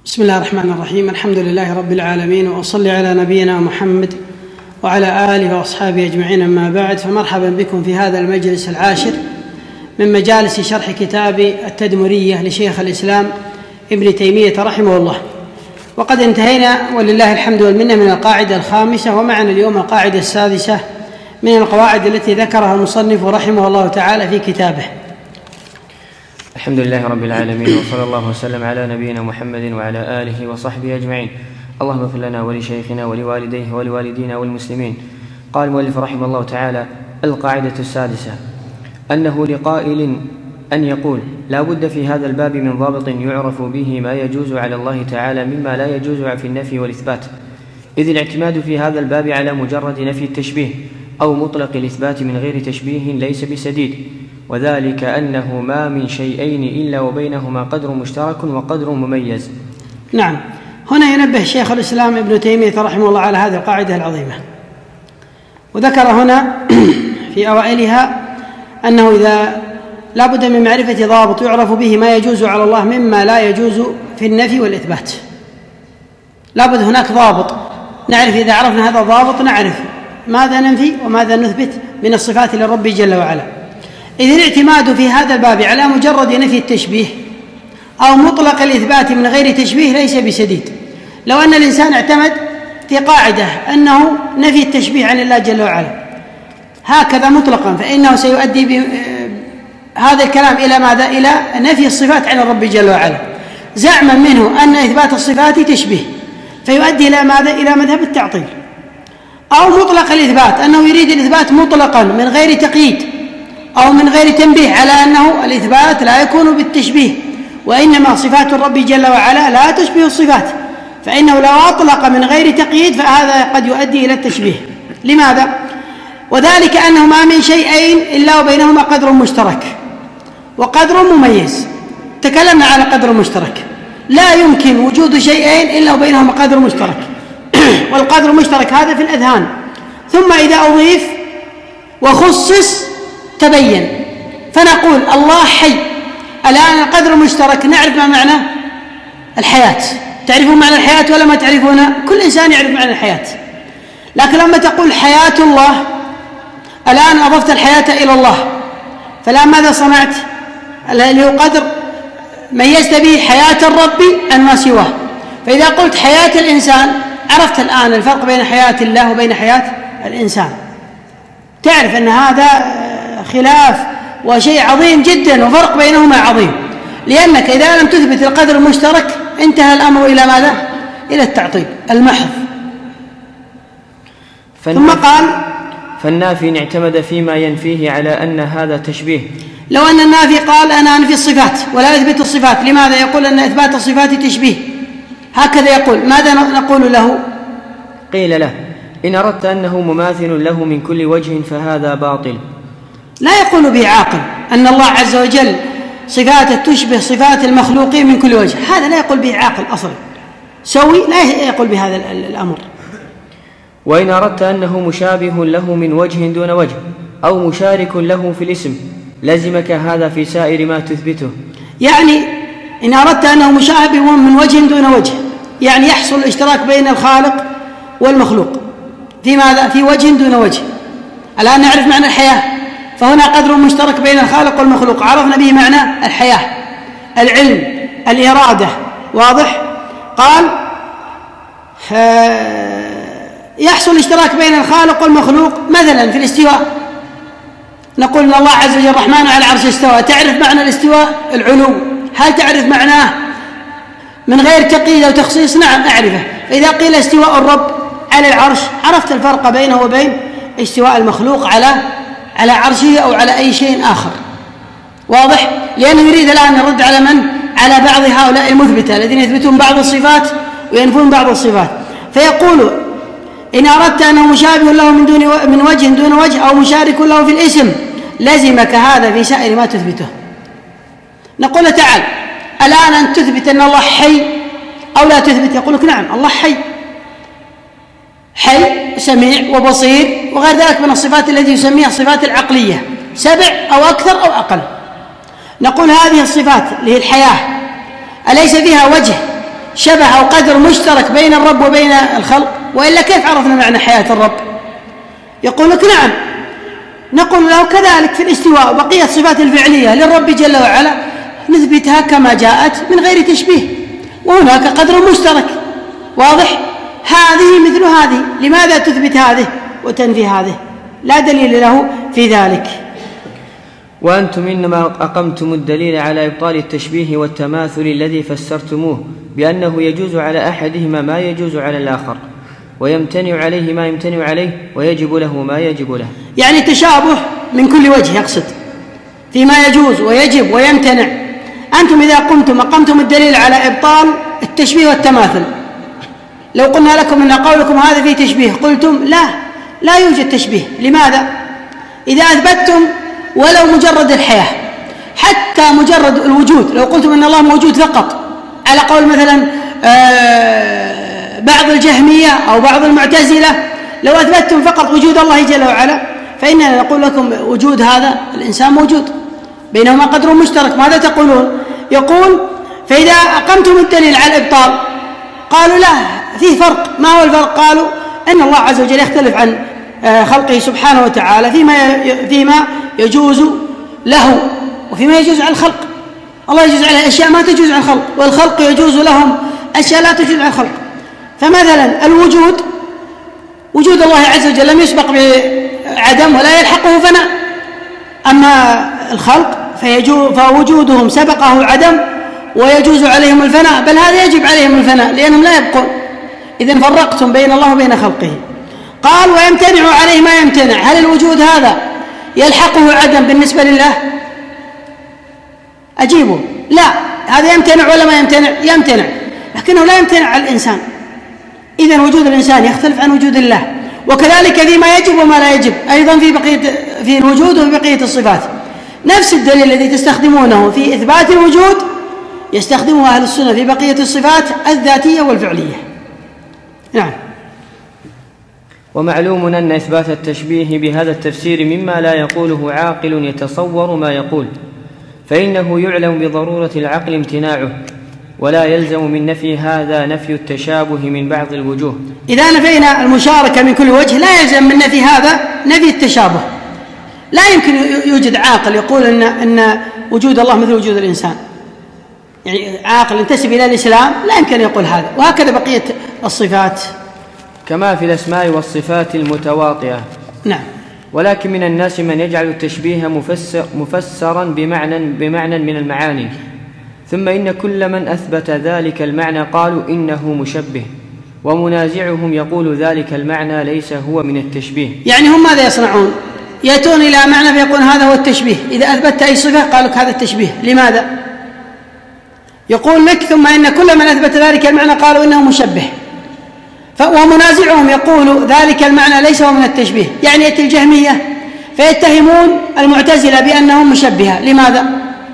بسم الله الرحمن الرحيم. الحمد لله رب العالمين، وأصلي على نبينا محمد وعلى آله وأصحابه أجمعين، أما بعد، فمرحبا بكم في هذا المجلس العاشر من مجالس شرح كتاب التدمرية لشيخ الإسلام ابن تيمية رحمه الله. وقد انتهينا ولله الحمد والمنة من القاعدة الخامسة، ومعنا اليوم القاعدة السادسة من القواعد التي ذكرها المصنف رحمه الله تعالى في كتابه. الحمد لله رب العالمين، وصلى الله وسلم على نبينا محمد وعلى آله وصحبه أجمعين. اللهم اغفر لنا ولشيخنا ولوالديه ولوالدينا والمسلمين. قال المؤلف رحمه الله تعالى: القاعدة السادسة أنه لقائل أن يقول: لا بد في هذا الباب من ضابط يعرف به ما يجوز على الله تعالى مما لا يجوز في النفي والإثبات، إذ الاعتماد في هذا الباب على مجرد نفي التشبيه أو مطلق الإثبات من غير تشبيه ليس بسديد، وذلك أنه ما من شيئين إلا وبينهما قدر مشترك وقدر مميز. نعم، هنا ينبه شيخ الإسلام ابن تيمية رحمه الله على هذه القاعدة العظيمة، وذكر هنا في أوائلها أنه إذا لا بد من معرفة ضابط يعرف به ما يجوز على الله مما لا يجوز في النفي والإثبات. لا بد هناك ضابط نعرف، إذا عرفنا هذا الضابط نعرف ماذا ننفي وماذا نثبت من الصفات للرب جل وعلا. إذ الاعتماد في هذا الباب على مجرد نفي التشبيه أو مطلق الإثبات من غير تشبيه ليس بسديد. لو أن الإنسان اعتمد في قاعدة أنه نفي التشبيه عن الله جل وعلا هكذا مطلقا، فإنه سيؤدي هذا الكلام إلى ماذا؟ إلى نفي الصفات عن الرب جل وعلا، زعما منه أن إثبات الصفات تشبيه، فيؤدي إلى ماذا؟ إلى مذهب التعطيل. أو مطلق الإثبات، أنه يريد الإثبات مطلقا من غير تقييد أو من غير تنبيه على أنه الإثبات لا يكون بالتشبيه، وإنما صفات الرب جل وعلا لا تشبه الصفات، فإنه لو أطلق من غير تقييد فهذا قد يؤدي إلى التشبيه. لماذا؟ وذلك أنه ما من شيئين إلا وبينهما قدر مشترك وقدر مميز. تكلمنا على قدر مشترك، لا يمكن وجود شيئين إلا وبينهما قدر مشترك والقدر المشترك هذا في الأذهان، ثم إذا أضيف وخصص تبين، فنقول الله حي. الآن القدر المشترك نعرف ما معنى الحياة. تعرفون معنى الحياة ولا ما تعرفون؟ كل إنسان يعرف معنى الحياة، لكن لما تقول حياة الله الآن أضفت الحياة إلى الله، فالآن ماذا صنعت؟ اللي هو قدر ميزت به حياة الرب عن ما سواه. فإذا قلت حياة الإنسان عرفت الآن الفرق بين حياة الله وبين حياة الإنسان، تعرف أن هذا خلاف وشيء عظيم جدا وفرق بينهما عظيم، لأنك إذا لم تثبت القدر المشترك انتهى الأمر إلى ماذا؟ إلى التعطيل المحض. ثم قال: فالنافي إن اعتمد فيما ينفيه على أن هذا تشبيه. لو أن النافي قال أنا أنفي الصفات ولا أثبت الصفات، لماذا؟ يقول أن إثبات الصفات تشبيه، هكذا يقول، ماذا نقول له؟ قيل له: إن أردت أنه مماثل له من كل وجه فهذا باطل. لا يقول به عاقل أن الله عز وجل صفات تشبه صفات المخلوقين من كل وجه، هذا لا يقول به عاقل أصلا سوي، لا يقول بهذا الأمر. وإن أردت أنه مشابه له من وجه دون وجه أو مشارك له في الاسم لزمك هذا في سائر ما تثبته. يعني إن أردت أنه مشابه من وجه دون وجه، يعني يحصل الاشتراك بين الخالق والمخلوق في ماذا؟ في وجه دون وجه. الآن نعرف معنى الحياة، فهنا قدر مشترك بين الخالق والمخلوق، عرفنا به معنى الحياة، العلم، الإرادة، واضح؟ قال يحصل اشتراك بين الخالق والمخلوق مثلا في الاستواء، نقول ان الله عز وجل الرحمن على العرش استوى، تعرف معنى الاستواء؟ العلو. هل تعرف معناه من غير تقييد أو تخصيص؟ نعم أعرفه. فإذا قيل استواء الرب على العرش عرفت الفرق بينه وبين استواء المخلوق على عرشه أو على أي شيء آخر، واضح؟ لأنه يريد الآن نرد على من؟ على بعض هؤلاء المثبتة الذين يثبتون بعض الصفات وينفون بعض الصفات. فيقول إن أردت أنه مشابه له من وجه دون وجه أو مشارك له في الاسم لزمك هذا في سائر ما تثبته. نقول تعال الآن أن تثبت أن الله حي أو لا تثبت؟ يقول لك نعم الله حي، حي سميع وبصير وغير ذلك من الصفات التي يسميها الصفات العقلية 7 أو أكثر أو أقل. نقول هذه الصفات اللي هي الحياة أليس فيها وجه شبه أو قدر مشترك بين الرب وبين الخلق؟ وإلا كيف عرفنا معنى حياة الرب؟ يقول لك نعم. نقول له كذلك في الاستواء وبقية الصفات الفعلية للرب جل وعلا نثبتها كما جاءت من غير تشبيه، وهناك قدر مشترك واضح. هذه مثل هذه، لماذا تثبت هذه وتنفي هذه؟ لا دليل له في ذلك. وأنتم إنما أقمتم الدليل على إبطال التشبيه والتماثل الذي فسرتموه بأنه يجوز على أحدهما ما يجوز على الآخر، ويمتنع عليه ما يمتنع عليه، ويجب له ما يجب له. يعني تشابه من كل وجه يقصد فيما يجوز ويجب ويمتنع. أنتم إذا أقمتم الدليل على إبطال التشبيه والتماثل، لو قلنا لكم أن قولكم هذا فيه تشبيه قلتم لا يوجد تشبيه. لماذا؟ إذا أثبتتم ولو مجرد الحياة، حتى مجرد الوجود، لو قلتم أن الله موجود فقط على قول مثلا بعض الجهمية أو بعض المعتزلة، لو أثبتتم فقط وجود الله جل وعلا فإننا نقول لكم وجود هذا الإنسان موجود، بينهما قدر مشترك. ماذا تقولون؟ يقول فإذا أقمتم الدليل على الإبطال قالوا لا، فيه فرق. ما هو الفرق؟ قالوا أن الله عز وجل يختلف عن خلقه سبحانه وتعالى فيما يجوز له وفيما يجوز على الخلق. الله يجوز عليه أشياء ما تجوز على الخلق، والخلق يجوز لهم أشياء لا تجوز على الخلق. فمثلا وجود الله عز وجل لم يسبق بعدم ولا يلحقه فناء، أما الخلق فوجودهم سبقه عدم ويجوز عليهم الفناء، بل هذا يجب عليهم الفناء لأنهم لا يبقون. إذن فرقتم بين الله وبين خلقه. قال ويمتنع عليه ما يمتنع. هل الوجود هذا يلحقه عدم بالنسبة لله؟ أجيبه لا، هذا يمتنع ولا ما يمتنع؟ يمتنع، لكنه لا يمتنع على الإنسان. إذن وجود الإنسان يختلف عن وجود الله، وكذلك فيما يجب وما لا يجب أيضا في الوجود وفي بقية الصفات. نفس الدليل الذي تستخدمونه في إثبات الوجود يستخدمه أهل السنة في بقية الصفات الذاتية والفعلية. نعم. ومعلوم أن إثبات التشبيه بهذا التفسير مما لا يقوله عاقل يتصور ما يقول، فإنه يعلم بضرورة العقل امتناعه، ولا يلزم من نفي هذا نفي التشابه من بعض الوجوه. إذا نفينا المشاركة من كل وجه لا يلزم من نفي هذا نفي التشابه. لا يمكن يوجد عاقل يقول أن وجود الله مثل وجود الإنسان، يعني عاقل ينتسب إلى الإسلام لا يمكن يقول هذا. وهكذا بقية الصفات كما في الأسماء والصفات المتواطئة. نعم. ولكن من الناس من يجعل التشبيه مفسرا بمعنى من المعاني، ثم إن كل من أثبت ذلك المعنى قالوا إنه مشبه، ومنازعهم يقول ذلك المعنى ليس هو من التشبيه. يعني هم ماذا يصنعون؟ يأتون إلى معنى فيقولون هذا هو التشبيه. إذا أثبت أي صفة قالوا هذا التشبيه. لماذا؟ يقول لك ثم إن كل من أثبت ذلك المعنى قالوا إنه مشبه، ومنازعهم يقول ذلك المعنى ليس هو من التشبيه. يعني يأتي الجهمية فيتهمون المعتزلة بأنهم مشبهة. لماذا؟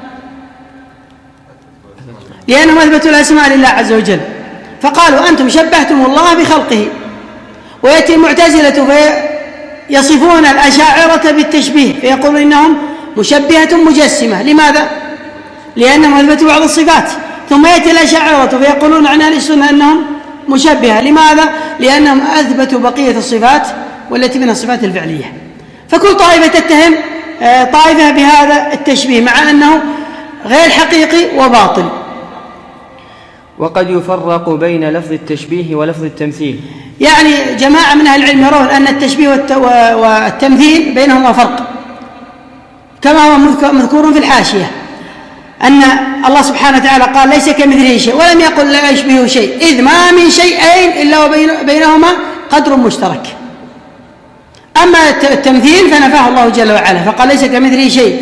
لأنهم أثبتوا الأسماء لله عز وجل، فقالوا أنتم شبهتم الله بخلقه. ويأتي المعتزلة فيصفون الأشاعرة بالتشبيه فيقولون إنهم مشبهة مجسمة. لماذا؟ لأنهم أثبتوا بعض الصفات. ثم يأتي الأشاعرة فيقولون عن أهل السنة أنهم مشبهة. لماذا؟ لأنهم أثبتوا بقية الصفات والتي من الصفات الفعلية. فكل طائفة تتهم طائفة بهذا التشبيه مع أنه غير حقيقي وباطل. وقد يفرق بين لفظ التشبيه ولفظ التمثيل. يعني جماعة من أهل العلم يرون أن التشبيه والتمثيل بينهما فرق، كما هو مذكور في الحاشية أن الله سبحانه وتعالى قال ليس كمثله شيء، ولم يقل لا يشبهه شيء، إذ ما من شيئين إلا وبينهما قدر مشترك. أما التمثيل فنفاه الله جل وعلا فقال ليس كمثله شيء.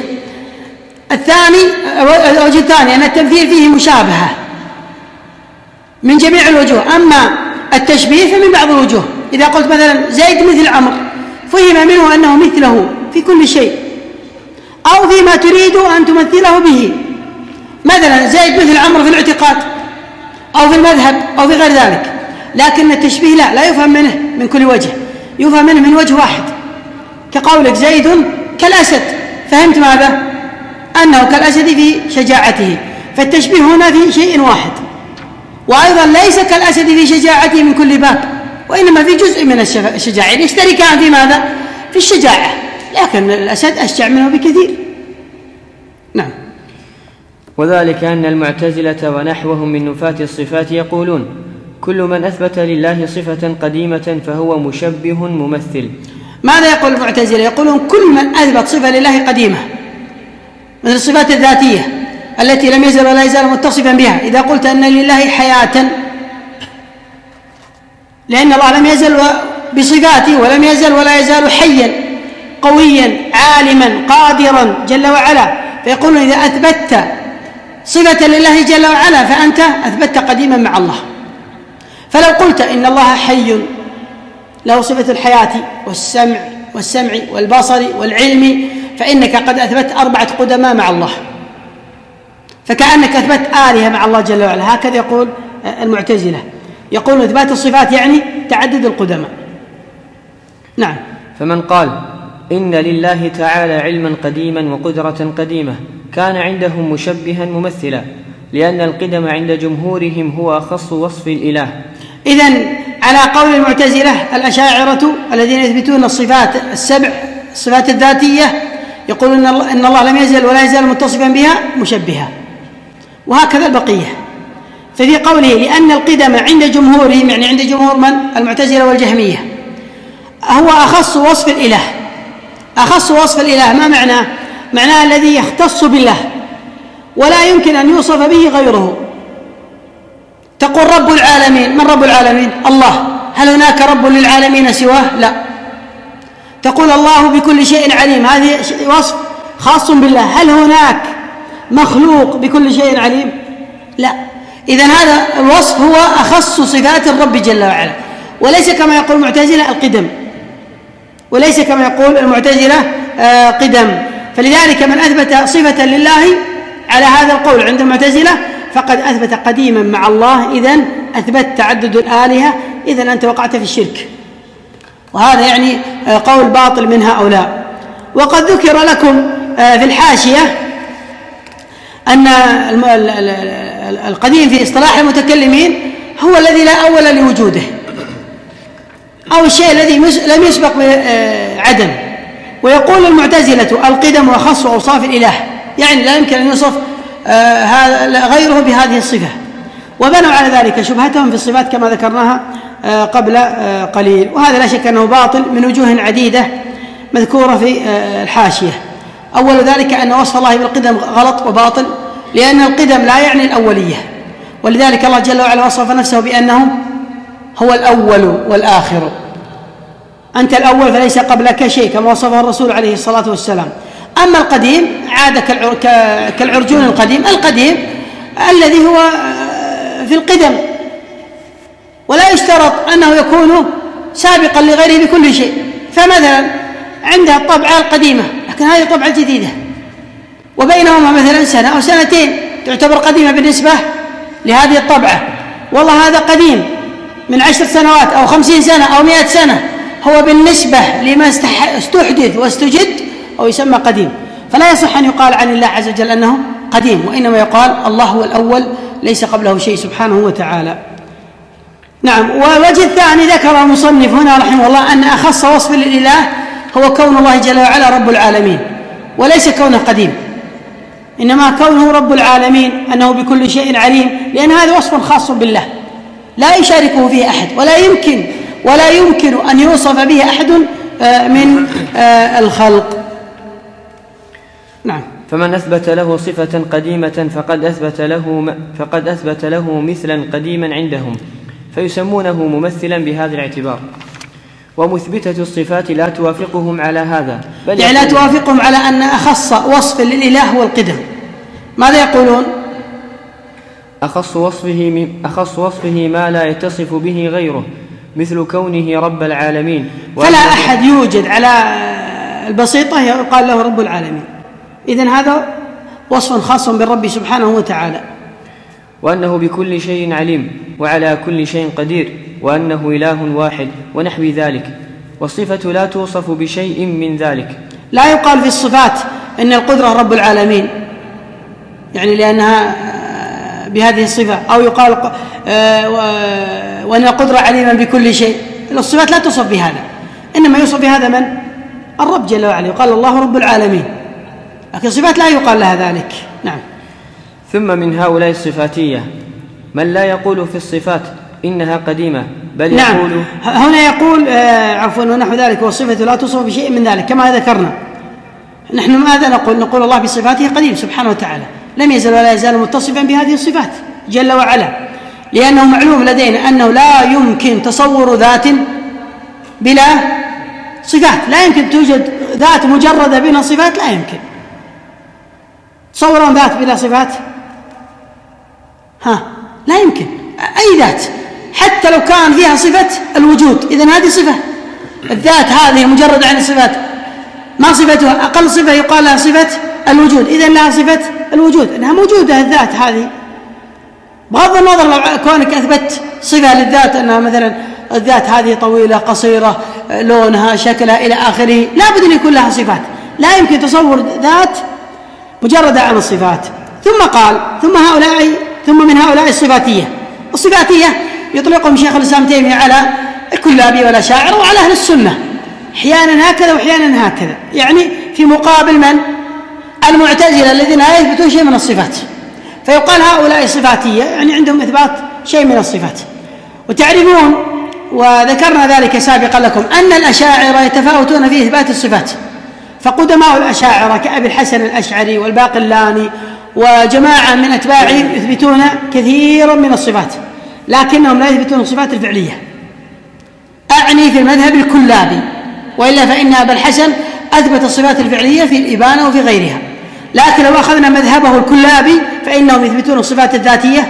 الوجه الثاني أن التمثيل فيه مشابهة من جميع الوجوه، أما التشبيه فمن بعض الوجوه. إذا قلت مثلا زيد مثل عمرو فهم منه أنه مثله في كل شيء أو فيما تريد أن تمثله به. مثلا زيد مثل عمرو في الاعتقاد أو في المذهب أو في غير ذلك، لكن التشبيه لا يفهم منه من كل وجه، يفهم منه من وجه واحد. كقولك زيد كالأسد، فهمت ماذا؟ أنه كالأسد في شجاعته، فالتشبيه هنا في شيء واحد. وأيضا ليس كالأسد في شجاعته من كل باب، وإنما في جزء من الشجاعة، يشتركان في ماذا؟ في الشجاعة، لكن الأسد أشجع منه بكثير. نعم. وذلك أن المعتزلة ونحوهم من نفاة الصفات يقولون كل من أثبت لله صفة قديمة فهو مشبه ممثل. ماذا يقول المعتزلة؟ يقولون كل من أثبت صفة لله قديمة من الصفات الذاتية التي لم يزل ولا يزال متصفا بها. إذا قلت أن لله حياة، لأن الله لم يزل بصفاته ولم يزل ولا يزال حيا قويا عالما قادرا جل وعلا، فيقولون إذا أثبتت صفة لله جل وعلا فأنت أثبتت قديما مع الله. فلو قلت إن الله حي له صفة الحياة والسمع والبصر والعلم، فإنك قد أثبت 4 قدماء مع الله، فكأنك أثبت آلهة مع الله جل وعلا. هكذا يقول المعتزلة، يقول إثبات الصفات يعني تعدد القدماء. نعم. فمن قال إن لله تعالى علما قديما وقدرة قديمة كان عندهم مشبها ممثلا، لأن القدم عند جمهورهم هو أخص وصف الإله. إذن على قول المعتزلة الأشاعرة الذين يثبتون الصفات السبع الصفات الذاتية يقولون إن الله لم يزل ولا يزال متصفا بها مشبها، وهكذا البقية. ففي قوله لأن القدم عند جمهورهم، يعني عند جمهور من؟ المعتزلة والجهمية، هو أخص وصف الإله. أخص وصف الإله ما معناه؟ معناه الذي يختص بالله ولا يمكن أن يوصف به غيره. تقول رب العالمين، من رب العالمين؟ الله. هل هناك رب للعالمين سواه؟ لا. تقول الله بكل شيء عليم، هذه وصف خاص بالله. هل هناك مخلوق بكل شيء عليم؟ لا. إذن هذا الوصف هو أخص صفات الرب جل وعلا، وليس كما يقول المعتزلة القدم، وليس كما يقول المعتزلة قدم. فلذلك من أثبت صفة لله على هذا القول عند المعتزلة فقد أثبت قديما مع الله، إذن أثبت تعدد الآلهة، إذن أنت وقعت في الشرك، وهذا يعني قول باطل من هؤلاء. وقد ذكر لكم في الحاشية أن القديم في اصطلاح المتكلمين هو الذي لا أول لوجوده، أو الشيء الذي لم يسبق بعدم. ويقول المعتزلة القدم وخص أوصاف الإله، يعني لا يمكن أن يوصف غيره بهذه الصفة، وبنوا على ذلك شبهتهم في الصفات كما ذكرناها قبل قليل، وهذا لا شك أنه باطل من وجوه عديدة مذكورة في الحاشية. أول ذلك أن وصف الله بالقدم غلط وباطل، لأن القدم لا يعني الأولية، ولذلك الله جل وعلا وصف نفسه بأنه هو الأول والآخر. أنت الأول فليس قبلك شيء كما وصفه الرسول عليه الصلاة والسلام. أما القديم عاد كالعرجون القديم الذي هو في القدم، ولا يشترط أنه يكون سابقا لغيره بكل شيء. فمثلا عندها الطبعة القديمة لكن هذه طبعة جديدة، وبينهما مثلا سنة أو سنتين تعتبر قديمة بالنسبة لهذه الطبعة. والله هذا قديم من 10 سنوات أو 50 سنة أو 100 سنة، هو بالنسبة لما استحدث واستجد أو يسمى قديم. فلا يصح أن يقال عن الله عز وجل أنه قديم، وإنما يقال الله هو الأول ليس قبله شيء سبحانه وتعالى. نعم. والوجه الثاني ذكر المصنف هنا رحمه الله أن أخص وصف للإله هو كون الله جل وعلا رب العالمين، وليس كونه قديم، إنما كونه رب العالمين، أنه بكل شيء عليم، لأن هذا وصف خاص بالله لا يشاركه فيه أحد، ولا يمكن أن يوصف به أحد من الخلق. نعم. فمن أثبت له صفة قديمة فقد أثبت له مثلا قديما عندهم، فيسمونه ممثلا بهذا الاعتبار. ومثبتة الصفات لا توافقهم على هذا، بل يعني لا توافقهم على أن أخص وصف للإله هو القدم. ماذا يقولون؟ أخص وصفه ما لا يتصف به غيره، مثل كونه رب العالمين. فلا أحد يوجد على البسيطة يقال له رب العالمين، إذن هذا وصف خاص بالرب سبحانه وتعالى. وأنه بكل شيء عليم وعلى كل شيء قدير، وأنه إله واحد ونحو ذلك. والصفة لا توصف بشيء من ذلك. لا يقال في الصفات إن القدرة رب العالمين، يعني لأنها بهذه الصفة، أو يقال وأن القدرة عليما بكل شيء. الصفات لا توصف بهذا، إنما يوصف بهذا من؟ الرب جل وعلا، يقال الله رب العالمين، لكن الصفات لا يقال لها ذلك. نعم. ثم من هؤلاء الصفاتية من لا يقول في الصفات إنها قديمة، بل نعم. يقول هنا يقول عفوا ونحو ذلك، والصفة لا توصف بشيء من ذلك كما ذكرنا. نحن ماذا نقول الله بصفاته قديم سبحانه وتعالى، لم يزل ولا يزال متصفا بهذه الصفات جل وعلا، لأنه معلوم لدينا أنه لا يمكن تصور ذات بلا صفات، لا يمكن توجد ذات مجردة بلا صفات، لا يمكن. تصورون ذات بلا صفات؟ لا يمكن. أي ذات حتى لو كان فيها صفة الوجود، إذن هذه صفة. الذات هذه مجردة عن الصفات، ما صفتها؟ أقل صفة يقال لها صفة الوجود، إذن لها صفة الوجود، إنها موجودة الذات هذه. بغض النظر لو كونك أثبت صفة للذات أنها مثلا الذات هذه طويلة قصيرة لونها شكلها إلى آخره، لا بد أن يكون لها صفات، لا يمكن تصور ذات مجردة عن الصفات. ثم قال ثم من هؤلاء الصفاتية يطلقهم شيخ الإسلام تيمية على الكلابي والأشاعرة وعلى أهل السنة، أحيانا هكذا وأحيانا هكذا، يعني في مقابل من؟ المعتزلة الذين لا يثبتون شيء من الصفات، فيقال هؤلاء صفاتية يعني عندهم إثبات شيء من الصفات. وتعرفون وذكرنا ذلك سابقا لكم أن الأشاعرة يتفاوتون في إثبات الصفات، فقدماء الأشاعرة كأبي الحسن الأشعري والباقلاني وجماعة من أتباعهم يثبتون كثيرا من الصفات، لكنهم لا يثبتون الصفات الفعلية، أعني في المذهب الكلابي، وإلا فإن أبا الحسن أثبت الصفات الفعلية في الإبانة وفي غيرها. لكن لو أخذنا مذهبه الكلابي فإنهم يثبتون الصفات الذاتية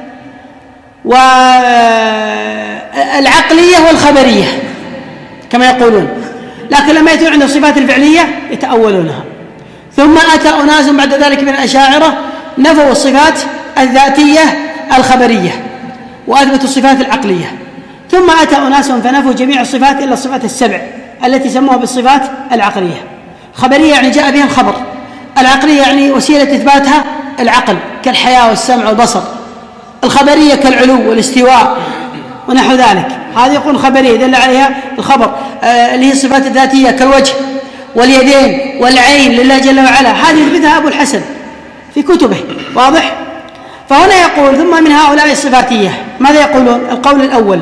والعقلية والخبرية كما يقولون، لكن لما يأتون عند الصفات الفعلية يتأولونها. ثم أتى أناس بعد ذلك من الأشاعرة نفوا الصفات الذاتية الخبرية وأثبتوا الصفات العقلية. ثم أتى أناس فنفوا جميع الصفات إلا الصفات السبع التي سموها بالصفات العقلية. خبرية يعني جاء بها الخبر، العقلية يعني وسيلة إثباتها العقل كالحياة والسمع والبصر، الخبرية كالعلو والاستواء ونحو ذلك، هذه يقول خبرية دل عليها الخبر، اللي هي الصفات الذاتية كالوجه واليدين والعين لله جل وعلا، هذه يثبتها أبو الحسن في كتبه، واضح؟ فهنا يقول ثم من هؤلاء الصفاتية ماذا يقولون؟ القول الأول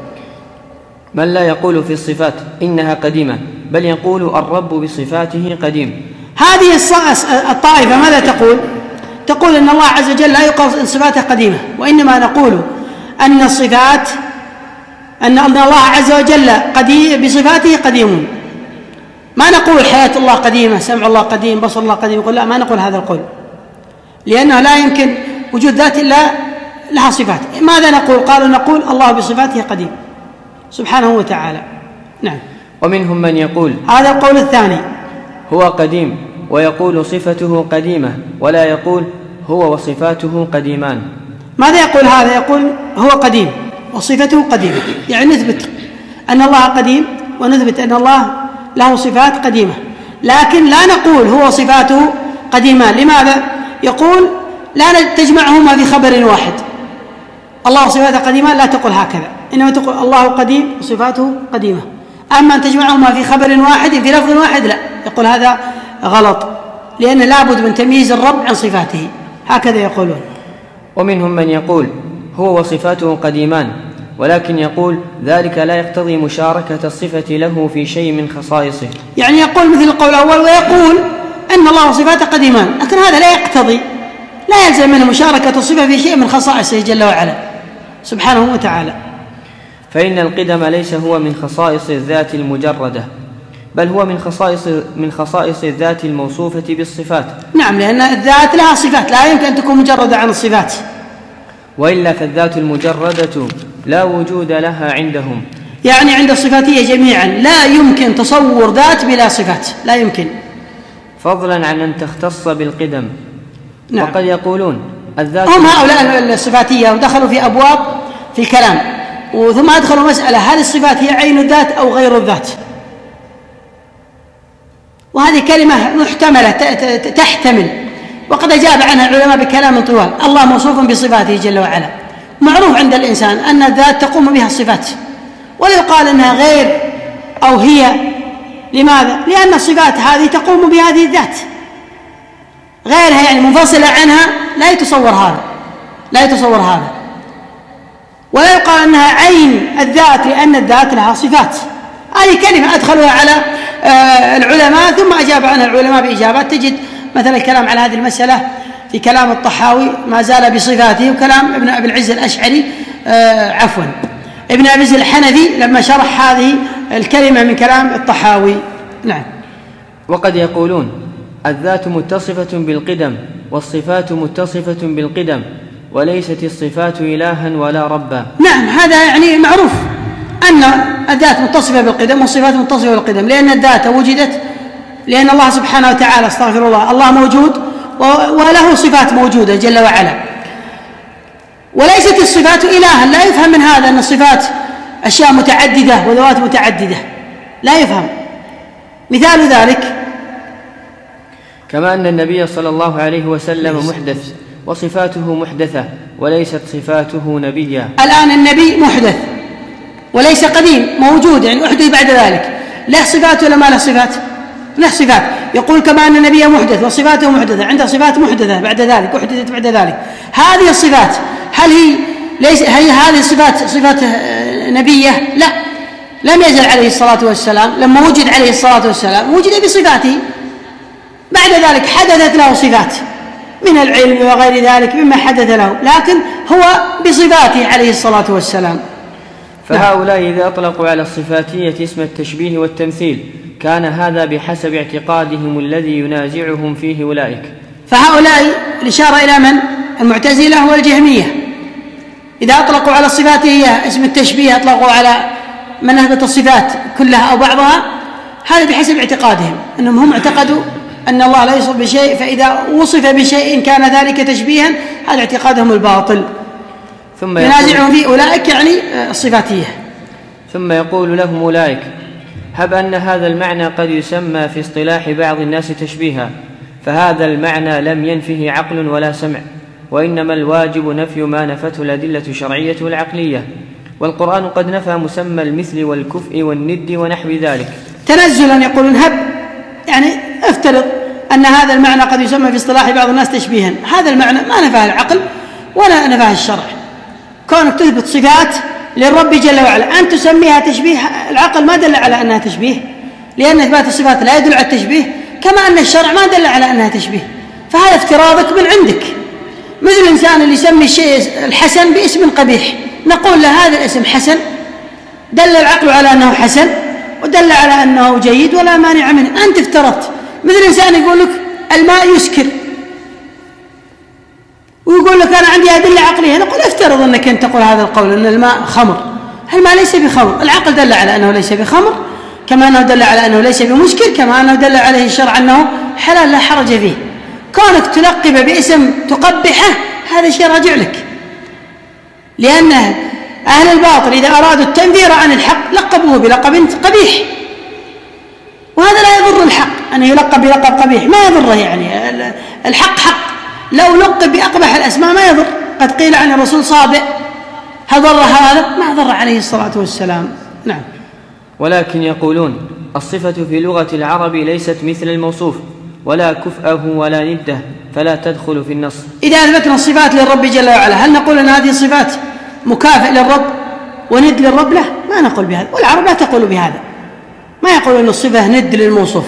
من لا يقول في الصفات إنها قديمة، بل يقول الرب بصفاته قديم. هذه الطائفة ماذا تقول؟ تقول أن الله عز وجل لا يقال إن صفاته قديمة، وإنما نقول أن الصفات أن الله عز وجل بصفاته قديم. ما نقول حياة الله قديمة، سمع الله قديم، بصر الله قديم، يقول لا، ما نقول هذا القول، لأنه لا يمكن وجود ذات إلا لها صفات. ماذا نقول؟ قالوا نقول الله بصفاته قديم سبحانه وتعالى. نعم. ومنهم من يقول هذا القول الثاني، هو قديم ويقول صفته قديمة، ولا يقول هو وصفاته قديمان. ماذا يقول هذا؟ يقول هو قديم وصفته قديمة، يعني نثبت أن الله قديم ونثبت أن الله له صفات قديمة، لكن لا نقول هو صفاته قديمان. لماذا؟ يقول لا تجمعهما في خبر واحد، الله صفاته قديمان لا تقول هكذا، إنما تقول الله قديم وصفاته قديمة. أما أن تجمعهما في خبر واحد في لفظ واحد لا، يقول هذا غلط، لأن لابد من تمييز الرب عن صفاته، هكذا يقولون. ومنهم من يقول هو وصفاته قديمان، ولكن يقول ذلك لا يقتضي مشاركة الصفة له في شيء من خصائصه، يعني يقول مثل القول الأول ويقول أن الله وصفاته قديمان، لكن هذا لا يقتضي، لا يلزم منه مشاركة الصفة في شيء من خصائصه جل وعلا سبحانه وتعالى. فإن القدم ليس هو من خصائص الذات المجردة، بل هو من خصائص الذات الموصوفة بالصفات. نعم، لأن الذات لها صفات لا يمكن أن تكون مجردة عن الصفات، وإلا فالذات المجردة لا وجود لها عندهم، يعني عند الصفاتية جميعا لا يمكن تصور ذات بلا صفات، لا يمكن، فضلا عن أن تختص بالقدم. نعم. وقد يقولون الذات، هم هؤلاء الصفاتية ودخلوا في أبواب في الكلام، ثم أدخلوا مسألة هل الصفات هي عين الذات أو غير الذات، وهذه كلمة محتملة تحتمل، وقد أجاب عنها العلماء بكلام طوال. الله موصوف بصفاته جل وعلا، معروف عند الإنسان أن الذات تقوم بها الصفات، ولا يقال أنها غير أو هي. لماذا؟ لأن الصفات هذه تقوم بهذه الذات، غيرها يعني منفصلة عنها لا يتصور هذا. ولا يقال أنها عين الذات لأن الذات لها صفات. هذه كلمة أدخلها على العلماء ثم أجاب عنها العلماء بإجابات. تجد مثلا الكلام على هذه المسألة في كلام الطحاوي ما زال بصفاته، وكلام ابن أبي العز الأشعري ابن أبي العز الحنفي لما شرح هذه الكلمة من كلام الطحاوي. نعم. وقد يقولون الذات متصفة بالقدم والصفات متصفة بالقدم، وليست الصفات إلها ولا ربا. نعم، هذا يعني معروف أن الذات متصفة بالقدم والصفات متصفة بالقدم، لأن الذات وجدت لأن الله سبحانه وتعالى استغفر الله موجود وله صفات موجودة جل وعلا، وليست الصفات إلها. لا يفهم من هذا أن الصفات أشياء متعددة وذوات متعددة، لا يفهم. مثال ذلك كما أن النبي صلى الله عليه وسلم محدث وصفاته محدثة وليست صفاته نبيا. الآن النبي محدث وليس قديم، موجود يعني أحدث بعد ذلك، له صفات ولا ما له صفات؟ له صفات. يقول كما أن النبي محدث وصفاته محدثة، عنده صفات محدثة بعد ذلك، أحدثت بعد ذلك. هذه الصفات هل هذه الصفات صفات نبية؟ لا، لم يزل عليه الصلاة والسلام لما وجد عليه الصلاة والسلام وجد بصفاته، بعد ذلك حدثت له صفات من العلم وغير ذلك مما حدث له، لكن هو بصفاته عليه الصلاة والسلام. فهؤلاء إذا أطلقوا على الصفاتية اسم التشبيه والتمثيل كان هذا بحسب اعتقادهم الذي ينازعهم فيه أولئك. فهؤلاء الإشارة إلى من؟ المعتزلة والجهمية. إذا أطلقوا على الصفاتية اسم التشبيه أطلقوا على من أثبت الصفات كلها أو بعضها، هذا بحسب اعتقادهم، أنهم هم اعتقدوا أن الله لا يوصف بشيء، فإذا وصف بشيء كان ذلك تشبيها، هذا اعتقادهم الباطل. ثم ينازعهم فيه أولئك يعني الصفاتية. ثم يقول لهم أولئك: هب أن هذا المعنى قد يسمى في اصطلاح بعض الناس تشبيها، فهذا المعنى لم ينفه عقل ولا سمع، وإنما الواجب نفي ما نفته الأدلة الشرعية والعقلية، والقرآن قد نفى مسمى المثل والكفء والند ونحو ذلك. تنزلا يقولون هب، يعني افترض أن هذا المعنى قد يسمى في اصطلاح بعض الناس تشبيها، هذا المعنى ما نفاه العقل ولا نفاه الشرع. كونك تثبت صفات للرب جل وعلا أن تسميها تشبيه، العقل ما دل على أنها تشبيه، لأن إثبات الصفات لا يدل على التشبيه، كما أن الشرع ما دل على أنها تشبيه. فهذا افتراضك من عندك، مثل الإنسان اللي يسمي الشيء الحسن باسم قبيح، نقول له هذا الاسم حسن، دل العقل على أنه حسن ودل على أنه جيد ولا مانع منه. أنت افترضت. مثل إنسان يقول لك الماء يسكر، ويقول لك أنا عندي أدلة عقلية، نقول افترض أنك أنت تقول هذا القول أن الماء خمر. الماء ليس بخمر، العقل دل على أنه ليس بخمر، كما أنه دل على أنه ليس بمسكر، كما أنه دل عليه الشرع أنه حلال لا حرج فيه. كونك تلقب باسم تقبحه هذا شيء راجع لك، لأن أهل الباطل إذا أرادوا التنفير عن الحق لقبوه بلقب قبيح، وهذا لا يضر الحق أن يلقب بلقب قبيح، ما يضره. يعني الحق حق، لو لقب بأقبح الأسماء ما يضر. قد قيل عن الرسول صابئ، هل ضر هذا؟ ما ضر عليه الصلاة والسلام. نعم. ولكن يقولون الصفة في لغة العرب ليست مثل الموصوف ولا كفءه ولا نده، فلا تدخل في النص. إذا أثبتنا الصفات للرب جل وعلا هل نقول أن هذه الصفات مكافئ للرب وند للرب؟ له، ما نقول بهذا، والعرب لا تقول بهذا، ما يقول أن الصفة ند للموصوف.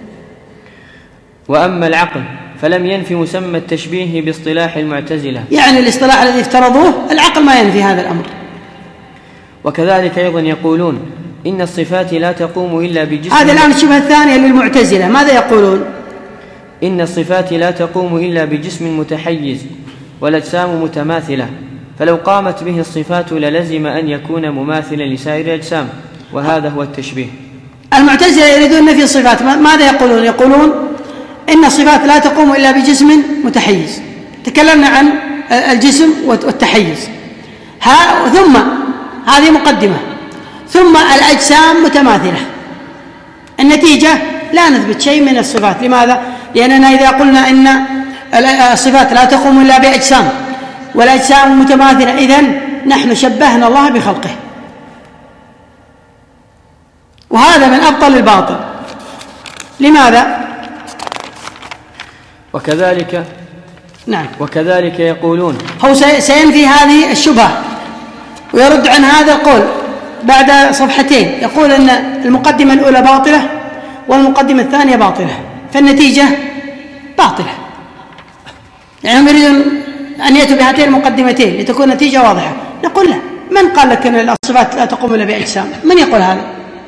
وأما العقل فلم ينفي مسمى التشبيه باصطلاح المعتزلة، يعني الاصطلاح الذي افترضوه العقل ما ينفي هذا الأمر. وكذلك أيضا يقولون إن الصفات لا تقوم إلا بجسم. هذا الآن الشبهة الثانية للمعتزلة، ماذا يقولون؟ إن الصفات لا تقوم إلا بجسم متحيز والأجسام متماثلة، فلو قامت به الصفات للزم أن يكون مماثلا لسائر الأجسام، وهذا هو التشبيه. المعتزلة يريدون نفي الصفات، ماذا يقولون؟ يقولون إن الصفات لا تقوم إلا بجسم متحيز. تكلمنا عن الجسم والتحيز، ثم هذه مقدمة، ثم الأجسام متماثلة. النتيجة لا نثبت شيء من الصفات. لماذا؟ لأننا إذا قلنا إن الصفات لا تقوم إلا بأجسام والأجسام متماثلة، إذن نحن شبهنا الله بخلقه، وهذا من أبطل الباطل. لماذا؟ وكذلك يقولون، هو سينفي هذه الشبهة ويرد عن هذا القول بعد صفحتين، يقول أن المقدمة الأولى باطلة والمقدمة الثانية باطلة، فالنتيجة باطلة. يعني هم يريدون أن يأتوا بهاتين المقدمتين لتكون النتيجة واضحة. نقول لا، من قال لك أن الصفات لا تقوم إلا بأجسام؟ من يقول هذا؟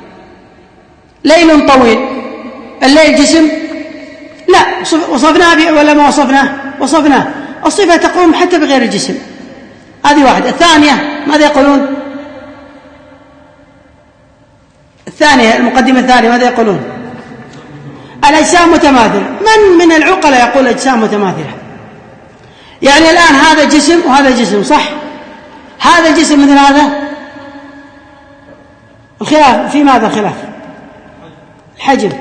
ليل طويل، الليل جسم؟ لا، وصفناه ولا ما وصفناه. الصفة تقوم حتى بغير الجسم، هذه واحدة. الثانية ماذا يقولون؟ المقدمة الثانية ماذا يقولون؟ الأجسام متماثلة. من العقلاء يقول الأجسام متماثلة؟ يعني الآن هذا جسم وهذا جسم، صح؟ هذا الجسم مثل هذا. الخلاف في ماذا؟ الخلاف الحجم،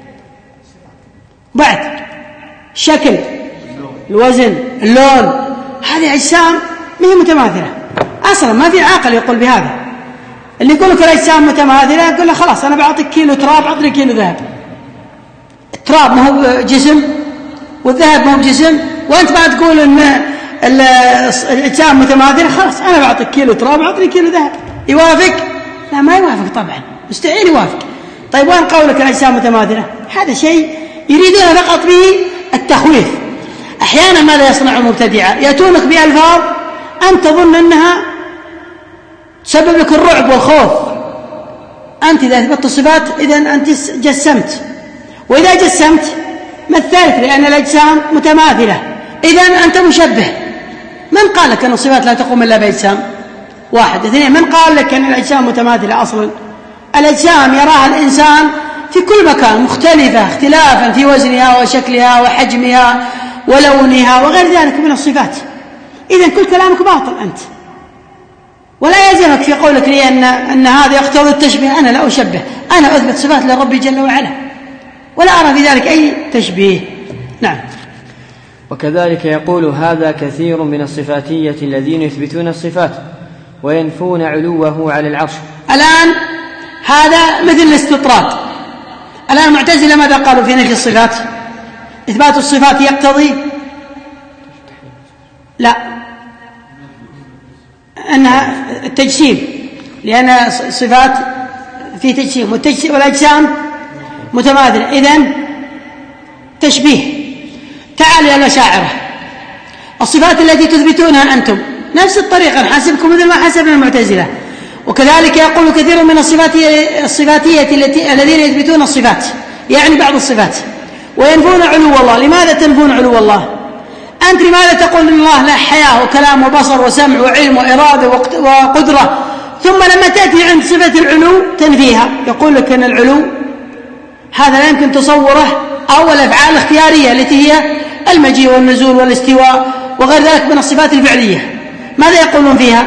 بعد الشكل، الوزن، اللون. هذه أجسام ما هي متماثلة أصلا، ما في عاقل يقول بهذا. اللي يقول لك الأجسام متماثلة يقول له خلاص أنا بعطيك كيلو تراب أعطيك كيلو ذهب. التراب ما هو جسم والذهب ما هو جسم، وأنت بعد تقول أن الأجسام متماثلة، خلاص أنا بعطيك كيلو تراب أعطيك كيلو ذهب. يوافق؟ لا، ما يوافق طبعا، مستحيل يوافق. طيب وين قولك الأجسام متماثلة؟ هذا شيء يريدون فقط به التخويف. أحيانا ماذا يصنع المبتدعة؟ يأتونك بألفاظ أنت تظن أنها تسبب لك الرعب والخوف. أنت إذا أثبتت الصفات إذن أنت جسمت، وإذا جسمت مثلت، لأن الأجسام متماثلة، إذن أنت مشبه. من قال لك أن الصفات لا تقوم إلا بأجسام؟ واحد. اثنين، من قال لك أن الأجسام متماثلة أصلا؟ الأجسام يراها الإنسان في كل مكان مختلفة، اختلافا في وزنها وشكلها وحجمها ولونها وغير ذلك من الصفات. إذن كل كلامك باطل أنت، ولا يلزمك في قولك لي أن هذا يقتضي التشبيه. أنا لا أشبه، أنا أثبت صفات لربي جل وعلا، ولا أرى في ذلك أي تشبيه. نعم. وكذلك يقول هذا كثير من الصفاتية الذين يثبتون الصفات وينفون علوه على العرش. الآن هذا مثل الاستطراد. الآن المعتزلة ماذا قالوا في نفي الصفات؟ إثبات الصفات يقتضي لا أنها التجسيم، لأن الصفات في تجسيم والأجسام متماثلة، إذن تشبيه. تعال يا الأشاعرة، الصفات التي تثبتونها أنتم نفس الطريقة نحاسبكم مثل ما حسبنا المعتزلة. وكذلك يقول كثير من الصفاتية الذين يثبتون الصفات، يعني بعض الصفات، وينفون علو الله. لماذا تنفون علو الله؟ أنت لماذا تقول إن الله له حياة وكلام وبصر وسمع وعلم وإرادة وقدرة، ثم لما تأتي عند صفة العلو تنفيها؟ يقول لك أن العلو هذا لا يمكن تصوره، أو الأفعال الاختيارية التي هي المجيء والنزول والاستواء وغير ذلك من الصفات الفعلية. ماذا يقولون فيها؟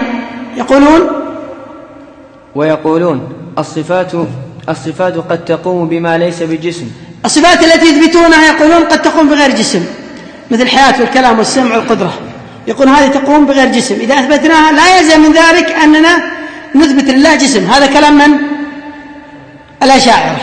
ويقولون الصفات قد تقوم بما ليس بجسم. الصفات التي يثبتونها يقولون قد تقوم بغير جسم، مثل الحياة والكلام والسمع والقدرة، يقول هذه تقوم بغير جسم. إذا أثبتناها لا يلزم من ذلك أننا نثبت لله جسم. هذا كلام من؟ الأشاعرة.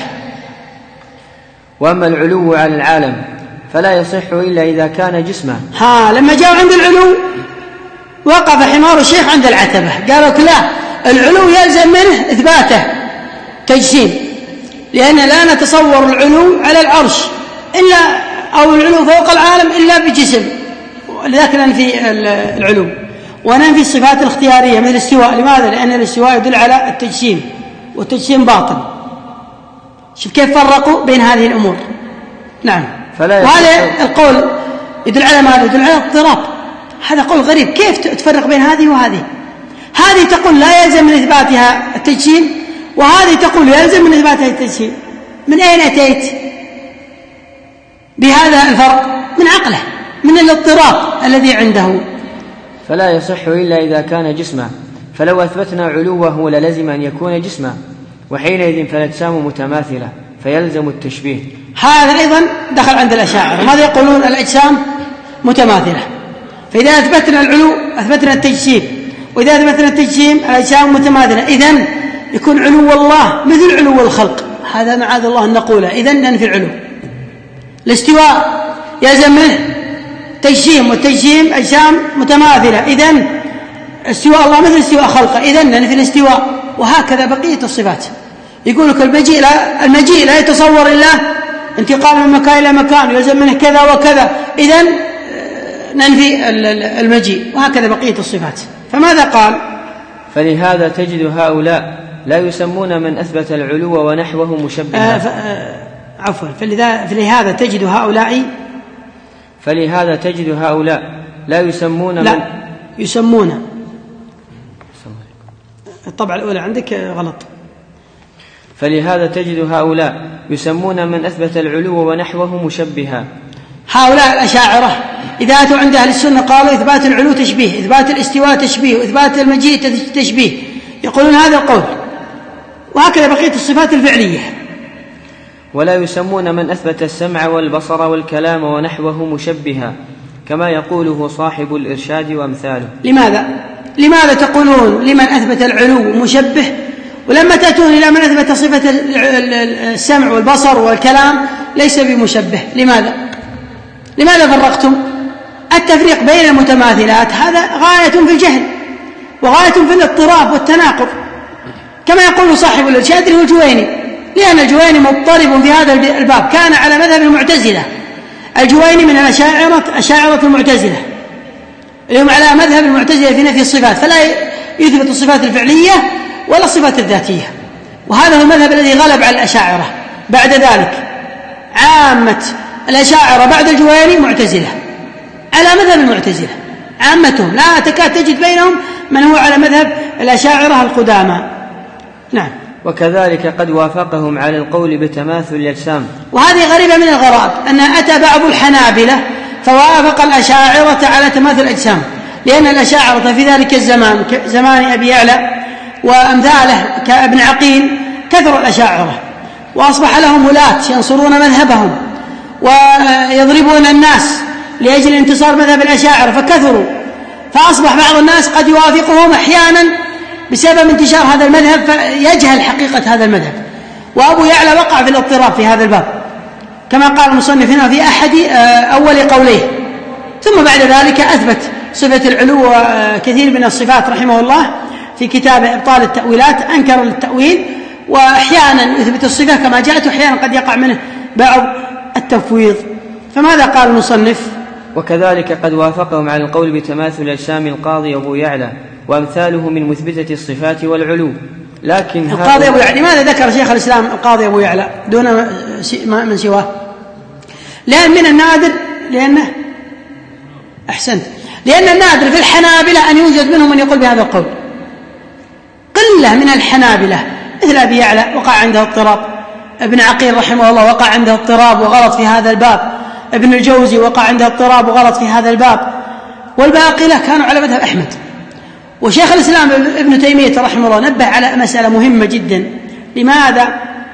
وأما العلو على العالم فلا يصح إلا إذا كان جسما. لما جاءوا عند العلو وقف حمار الشيخ عند العتبة، قالوا لا، العلو يلزم منه إثباته تجسيم، لأن لا نتصور العلو على العرش إلا أو العلو فوق العالم إلا بجسم، لذلك ننفي العلو وننفي الصفات الاختيارية مثل الاستواء. لماذا؟ لأن الاستواء يدل على التجسيم، والتجسيم باطل. شوف كيف فرقوا بين هذه الأمور. نعم. وهذا القول يدل على ماذا؟ يدل على اضطراب. هذا قول غريب، كيف تفرق بين هذه وهذه؟ هذه تقول لا يلزم من إثباتها التجسيم، وهذه تقول يلزم من إثباتها التجسيم. من أين أتيت بهذا الفرق؟ من عقله، من الاضطراب الذي عنده. فلا يصح إلا إذا كان جسما، فلو أثبتنا علوه للزم أن يكون جسما، وحينئذ فالأجسام متماثلة فيلزم التشبيه. هذا أيضا دخل عند الأشاعرة. ماذا يقولون؟ الأجسام متماثلة. فإذا أثبتنا العلو أثبتنا التجسيم، وإذا أثبتنا التجسيم الأجسام متماثلة، إذن يكون علو الله مثل علو الخلق. هذا معاذ الله أن نقوله، إذن ننفي العلو. الاستواء يلزم منه تجسيم، والتجسيم أجسام متماثلة، إذن استواء الله مثل استواء خلقه، إذن ننفي الاستواء. وهكذا بقية الصفات. يقول لك المجيء لا يتصور إلا انتقال من مكان إلى مكان، يلزم منه كذا وكذا، إذن ننفي المجيء. وهكذا بقية الصفات. فماذا قال؟ فلهذا تجد هؤلاء لا يسمون من أثبت العلو ونحوه مشبها. عفوا، فلهذا تجد هؤلاء لا يسمون لا يسمون. الطبعة الأولى عندك غلط. فلهذا تجد هؤلاء يسمون من أثبت العلو ونحوه مشبها. هؤلاء الأشاعرة إذا أتوا عند أهل السنة قالوا إثبات العلو تشبيه، إثبات الاستواء تشبيه، وإثبات المجيء تشبيه، يقولون هذا القول. وهكذا بقية الصفات الفعلية. ولا يسمون من أثبت السمع والبصر والكلام ونحوه مشبها، كما يقوله صاحب الإرشاد وأمثاله. لماذا تقولون لمن أثبت العلو مشبه، ولما تأتون إلى من أثبت صفة السمع والبصر والكلام ليس بمشبه؟ لماذا فرقتم؟ التفريق بين المتماثلات هذا غاية في الجهل وغاية في الاضطراب والتناقض، كما يقول صاحب الإرشاد الجويني، لأن الجويني مضطرب في هذا الباب، كان على مذهب المعتزلة. الجويني من أشاعرة المعتزلة، اليوم على مذهب المعتزلة في نفي الصفات، فلا يثبت الصفات الفعلية ولا الصفات الذاتية. وهذا هو المذهب الذي غلب على الأشاعرة. بعد ذلك عامة الأشاعرة بعد الجويني معتزلة، على مذهب المعتزلة عامتهم، لا تكاد تجد بينهم من هو على مذهب الأشاعرة القدامى. نعم. وكذلك قد وافقهم على القول بتماثل الأجسام. وهذه غريبة من الغرائب، أن أتى بعض الحنابلة فوافق الأشاعرة على تماثل الأجسام، لأن الأشاعرة في ذلك الزمان زمان أبي يعلى وأمثاله كابن عقيل كثر الأشاعرة، وأصبح لهم ولاة ينصرون مذهبهم ويضربون الناس لأجل انتصار مذهب الأشاعرة فكثروا، فأصبح بعض الناس قد يوافقهم أحيانا بسبب انتشار هذا المذهب فيجهل حقيقة هذا المذهب. وأبو يعلى وقع في الاضطراب في هذا الباب كما قال المصنف هنا في أحد أول قوليه. ثم بعد ذلك أثبت صفة العلو وكثير من الصفات رحمه الله في كتابه إبطال التأويلات، أنكر التأويل، وأحيانا يثبت الصفة كما جاءت، وأحيانا قد يقع منه بعض التفويض. فماذا قال المصنف؟ وكذلك قد وافقهم على القول بتماثل الأجسام القاضي أبو يعلى وأمثاله من مثبتة الصفات والعلو. لكن القاضي أبو يعلى، لماذا ذكر شيخ الإسلام القاضي أبو يعلى دون من سواه؟ لأن من النادر، لأن النادر في الحنابلة أن يوجد منهم من يقول بهذا القول، قلة من الحنابلة، مثل أبي يعلى وقع عنده اضطراب، ابن عقيل رحمه الله وقع عنده اضطراب وغلط في هذا الباب، ابن الجوزي وقع عنده اضطراب وغلط في هذا الباب، والباقلة كانوا على مذهب أحمد. وشيخ الإسلام ابن تيمية رحمه الله نبه على مسألة مهمة جدا، لماذا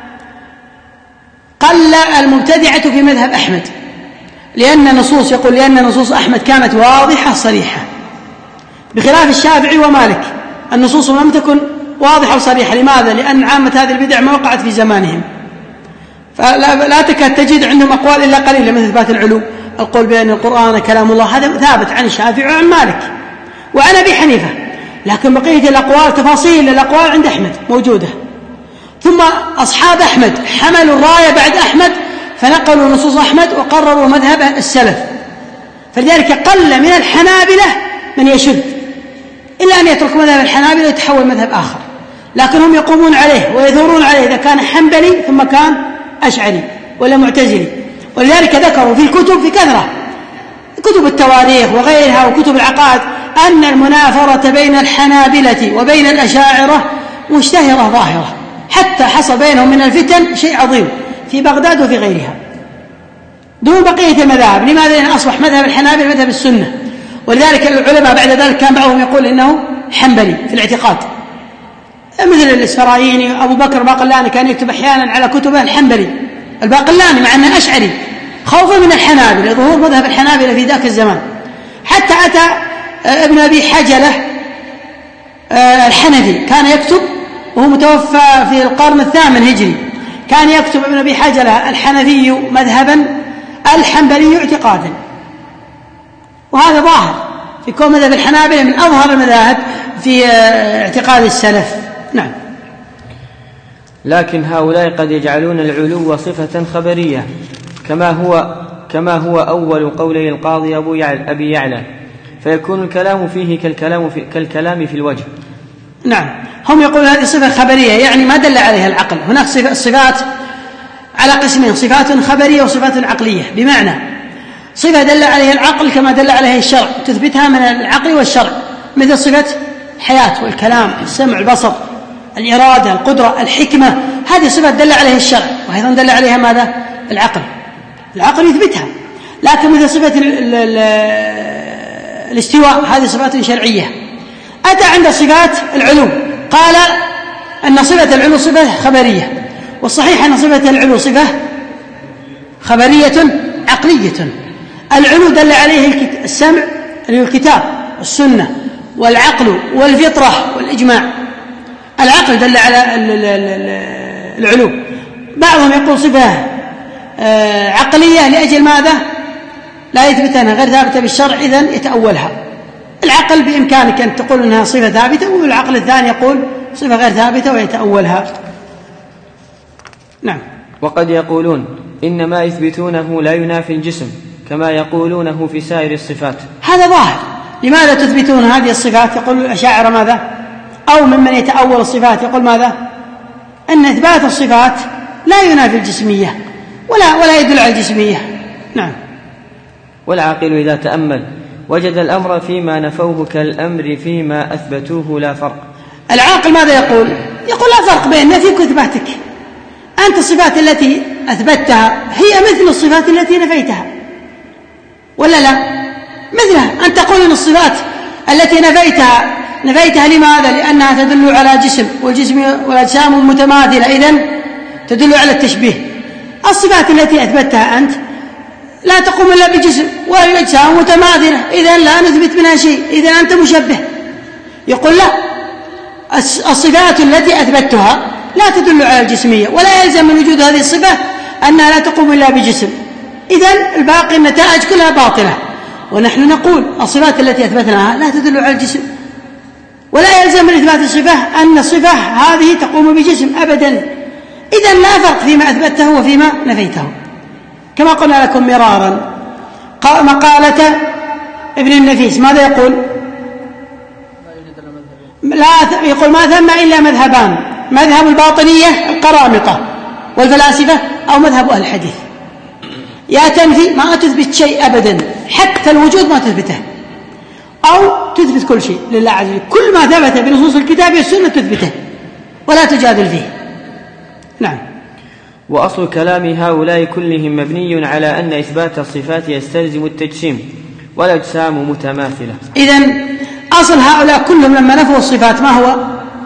قل المبتدعة في مذهب أحمد؟ لأن نصوص أحمد كانت واضحة صريحة، بخلاف الشافعي ومالك النصوص لم تكن واضحة وصريحة. لماذا؟ لأن عامة هذه البدع ما وقعت في زمانهم، فلا تكاد تجد عندهم أقوال إلا قليلة مثل إثبات العلو، القول بأن القرآن كلام الله، هذا ثابت عن الشافعي وعن مالك وعن أبي حنيفة. لكن بقية الأقوال تفاصيل الأقوال عند أحمد موجودة. ثم أصحاب أحمد حملوا الراية بعد أحمد فنقلوا نصوص أحمد وقرروا مذهب السلف، فلذلك قل من الحنابلة من يشد، إلا أن يترك مذهب الحنابلة ويتحول مذهب آخر، لكن هم يقومون عليه ويثورون عليه إذا كان حنبلي ثم كان أشعري ولا معتزلي. ولذلك ذكروا في الكتب في كثرة، كتب التواريخ وغيرها وكتب العقائد، أن المنافرة بين الحنابلة وبين الأشاعرة مشتهرة ظاهرة، حتى حصل بينهم من الفتن شيء عظيم في بغداد وفي غيرها دون بقية المذاهب. لماذا؟ لأن أصبح مذهب الحنابلة مذهب السنة، ولذلك العلماء بعد ذلك كان بعضهم يقول إنه حنبلي في الاعتقاد، مثل الإسفرايني. أبو بكر الباقلاني كان يكتب أحيانا على كتبه الحنبلي الباقلاني مع أنه أشعري، خوفا من الحنابلة، ظهور مذهب الحنابلة في ذاك الزمان، حتى أتى ابن أبي حجلة الحنفي كان يكتب، وهو متوفى في القرن 8 هجري، كان يكتب ابن أبي حجلة الحنفي مذهبا الحنبلي اعتقادا، وهذا ظاهر في كون مذهب الحنابلة من أظهر المذاهب في اعتقاد السلف. نعم. لكن هؤلاء قد يجعلون العلو صفة خبرية كما هو أول قولي القاضي أبي يعلى، فيكون الكلام فيه كالكلام في الوجه. نعم، هم يقولون هذه صفة خبرية، يعني ما دل عليها العقل. هناك صفات على قسمين، صفات خبرية وصفات عقلية، بمعنى صفة دل عليها العقل كما دل عليها الشرع، تثبتها من العقل والشرع، مثل صفة الحياة والكلام، السمع، البصر، الإرادة، القدرة، الحكمة، هذه صفة دل عليها الشرع، وأيضا دل عليها ماذا؟ العقل يثبتها. لكن مثل صفة الاستواء هذه صفات شرعية. أتى عند صفات العلو قال أن صفة العلو صفة خبرية، والصحيح أن صفة العلو صفة خبرية عقلية. العلو دل عليه السمع الكتاب والسنة والعقل والفطرة والإجماع. العقل دل على العلو. بعضهم يقول صفة عقلية لأجل ماذا؟ لا يثبتها، غير ثابتة بالشرع، إذن يتأولها. العقل بإمكانك أن تقول أنها صفة ثابتة، والعقل الثاني يقول صفة غير ثابتة ويتأولها. نعم. وقد يقولون إن ما يثبتونه لا ينافي الجسم كما يقولونه في سائر الصفات. هذا ظاهر. لماذا تثبتون هذه الصفات؟ يقول الأشاعرة ماذا؟ أو ممن يتأول الصفات يقول ماذا؟ أن إثبات الصفات لا ينافي الجسمية ولا يدل على الجسمية. نعم. والعاقل إذا تأمل وجد الأمر فيما نفوه كالأمر فيما أثبتوه لا فرق. العاقل ماذا يقول؟ يقول لا فرق بين نفيك وإثباتك. أنت الصفات التي أثبتها هي مثل الصفات التي نفيتها، ولا لا؟ مثلها. أن تقول أن الصفات التي نفيتها لماذا؟ لأنها تدل على جسم، والجسم والأجسام متماثلة، إذن تدل على التشبيه. الصفات التي أثبتها أنت لا تقوم إلا بجسم والأجسام متماثلة، إذن لا نثبت منها شيء، إذن أنت مشبه. يقول لا، الصفات التي أثبتها لا تدل على الجسمية، ولا يلزم من وجود هذه الصفة أنها لا تقوم إلا بجسم، إذن الباقي النتائج كلها باطلة. ونحن نقول الصفات التي أثبتناها لا تدل على الجسم، ولا يلزم من إثبات الصفة أن الصفة هذه تقوم بجسم أبدا. إذن لا فرق فيما أثبته وفيما نفيته. كما قلنا لكم مرارا، مقالة ابن النفيس ماذا يقول؟ يقول ما ثم إلا مذهبان، مذهب الباطنية القرامطة والفلاسفة، أو مذهب أهل الحديث. يا تنفي ما تثبت شيء أبدا، حتى الوجود ما تثبته، أو تثبت كل شيء لله عز وجل. كل ما ثبت بنصوص الكتاب والسنة تثبته ولا تجادل فيه. نعم. وأصل كلام هؤلاء كلهم مبني على أن إثبات الصفات يستلزم التجسيم، والأجسام متماثلة. إذن أصل هؤلاء كلهم لما نفوا الصفات ما هو؟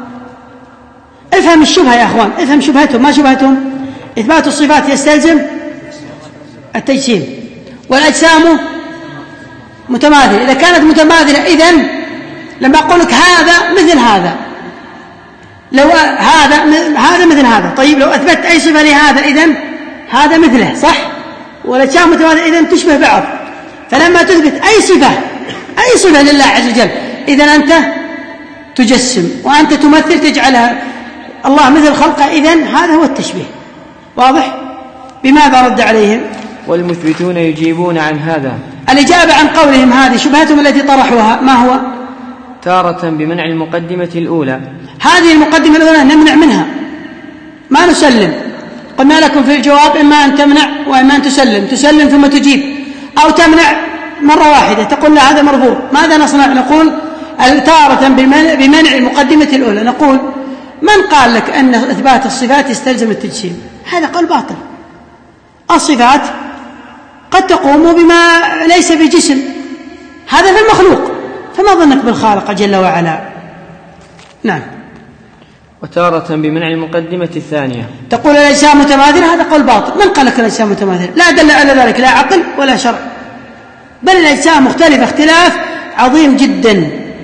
افهم الشبهة يا أخوان، افهم شبهتهم. ما شبهتهم؟ إثبات الصفات يستلزم التجسيم، والأجسام متماثلة. إذا كانت متماثلة، إذن لما أقول لك هذا مثل هذا، لو هذا مثل هذا، طيب لو أثبت أي صفة لهذا إذن هذا مثله، صح؟ والأجسام متماثلة، إذن تشبه بعض. فلما تثبت أي صفة لله عز وجل، إذن أنت تجسم، وأنت تمثل، تجعلها الله مثل خلقه، إذن هذا هو التشبيه. واضح؟ بماذا رد عليهم؟ والمثبتون يجيبون عن هذا. الإجابة عن قولهم هذه شبهتهم التي طرحوها ما هو؟ تارة بمنع المقدمة الأولى. هذه المقدمة الأولى نمنع منها، ما نسلم. قلنا لكم في الجواب إما أن تمنع وإما أن تسلم ثم تجيب، أو تمنع مرة واحدة تقول لا هذا مرفوض. ماذا نصنع؟ نقول تارة بمنع المقدمة الأولى. نقول من قال لك أن إثبات الصفات يستلزم التجسيم؟ هذا قول باطل. الصفات قد تقوم بما ليس بجسم، هذا في المخلوق، فما ظنك بالخالق جل وعلا؟ نعم. وتارة بمنع المقدمة الثانية. تقول الأجسام متماثلة، هذا قول باطل. من قال لك الأجسام متماثلة؟ لا دل على ذلك لا عقل ولا شرع، بل الأجسام مختلفة اختلاف عظيم جدا.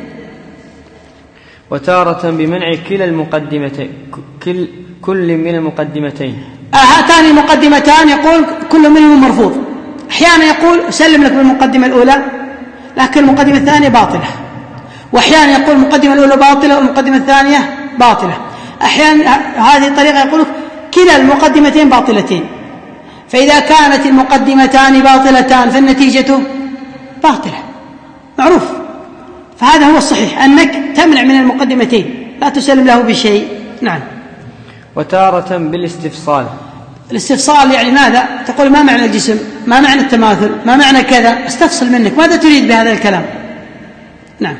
وتارة بمنع كلا المقدمتين، كل من المقدمتين. هاتان المقدمتان يقول كل منهم مرفوض. أحيانا يقول أسلم لك بالمقدمة الأولى لكن المقدمة الثانية باطلة، وأحيانا يقول المقدمة الأولى باطلة والمقدمة الثانية باطلة. أحيانا هذه الطريقة يقول كلا المقدمتين باطلتين، فإذا كانت المقدمتان باطلتان فالنتيجة باطلة معروف. فهذا هو الصحيح، أنك تمنع من المقدمتين لا تسلم له بشيء. نعم. وتارة بالاستفصال. الاستفصال يعني ماذا؟ تقول ما معنى الجسم، ما معنى التماثل، ما معنى كذا، استفصل منك ماذا تريد بهذا الكلام. نعم.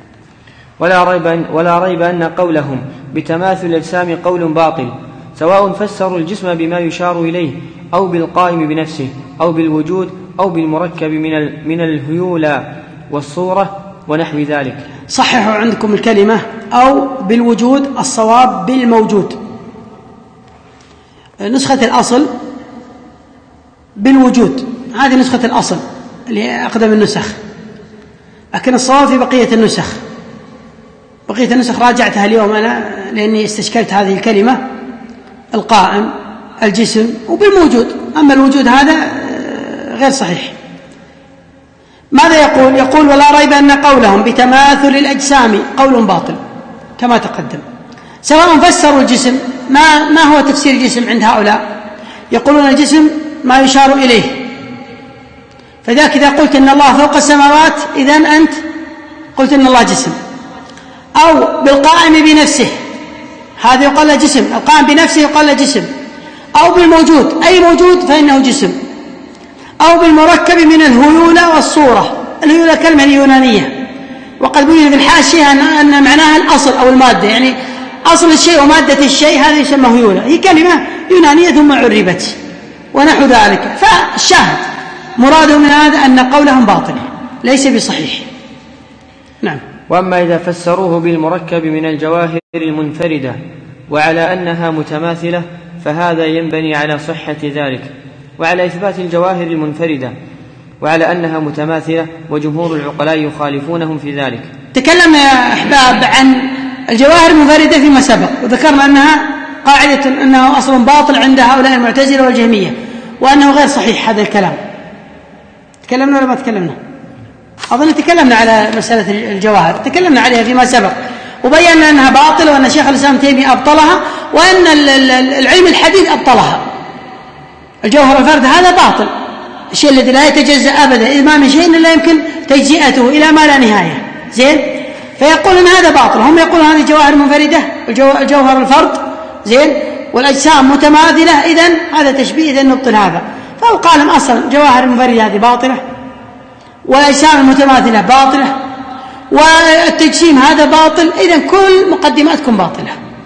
ولا ريب أن قولهم بتماثل الأجسام قول باطل، سواء فسروا الجسم بما يشار إليه أو بالقائم بنفسه أو بالوجود أو بالمركب من الهيولى والصورة ونحو ذلك. صححوا عندكم الكلمة أو بالوجود، الصواب بالموجود. نسخة الأصل بالوجود، هذه نسخة الأصل اللي هي أقدم النسخ، لكن الصواب في بقية النسخ. بقية النسخ راجعتها اليوم أنا لأني استشكلت هذه الكلمة، القائم، الجسم وبالموجود. أما الوجود هذا غير صحيح. ماذا يقول؟ يقول ولا ريب أن قولهم بتماثل الأجسام قول باطل كما تقدم، سواء فسروا الجسم. ما هو تفسير الجسم عند هؤلاء؟ يقولون الجسم ما يشار إليه، فذاك إذا قلت إن الله فوق السماوات إذن أنت قلت إن الله جسم. أو بالقائم بنفسه، هذا يقال له جسم، القائم بنفسه يقال له جسم. أو بالموجود، أي موجود فإنه جسم. أو بالمركب من الهيولى والصورة. الهيولى كلمة يونانية، وقد بين في الحاشية أن معناها الأصل أو المادة، يعني أصل الشيء ومادة الشيء، هذا يسمى هيولى، هي كلمة يونانية ثم عربت ونحو ذلك. فالشاهد مراده من هذا أن قولهم باطل ليس بصحيح. نعم. وأما إذا فسروه بالمركب من الجواهر المنفردة وعلى أنها متماثلة فهذا ينبني على صحة ذلك وعلى إثبات الجواهر المنفردة وعلى أنها متماثلة، وجمهور العقلاء يخالفونهم في ذلك. تكلمنا يا أحباب عن الجواهر المنفردة فيما سبق، وذكرنا أنها قاعدة أنه أصل باطل عند هؤلاء المعتزلة والجهمية، وأنه غير صحيح هذا الكلام. تكلمنا ولا ما تكلمنا؟ أظن تكلمنا على مسألة الجواهر، تكلمنا عليها فيما سبق وبينا أنها باطلة، وأن شيخ الإسلام تيمية أبطلها، وأن العلم الحديث أبطلها. الجوهر الفرد هذا باطل، الشيء الذي لا يتجزأ أبدا، إذ ما من شيء لا يمكن تجزئته إلى ما لا نهاية. زين، فيقول أن هذا باطل. هم يقولون هذه جواهر منفردة، الجوهر الفرد زين، والأجسام متماثلة، إذن هذا تشبيه، إذن نبطل هذا. فالقالم أصلا جواهر المنفردة هذه باطلة، والأجسام المتماثلة باطلة، والتجسيم هذا باطل، إذن كل مقدماتكم باطلة.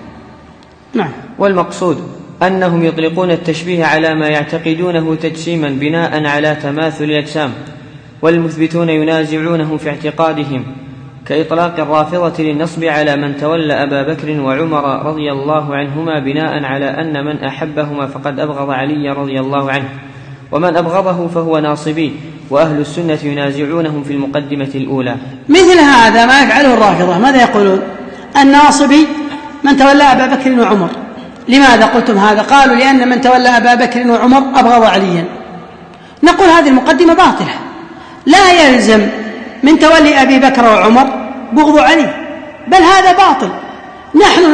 نعم. والمقصود أنهم يطلقون التشبيه على ما يعتقدونه تجسيما بناء على تماثل الأجسام، والمثبتون ينازعونه في اعتقادهم، كإطلاق الرافضة للنصب على من تولى أبا بكر وعمر رضي الله عنهما بناء على أن من أحبهما فقد أبغض علي رضي الله عنه، ومن أبغضه فهو ناصبي. وأهل السنة ينازعونهم في المقدمة الأولى. مثل هذا ما يفعله الرافضة. ماذا يقولون؟ الناصبي من تولى أبا بكر وعمر. لماذا قلتم هذا؟ قالوا لأن من تولى أبا بكر وعمر أبغض عليا. نقول هذه المقدمة باطلة، لا يلزم من تولي أبي بكر وعمر بغض علي، بل هذا باطل. نحن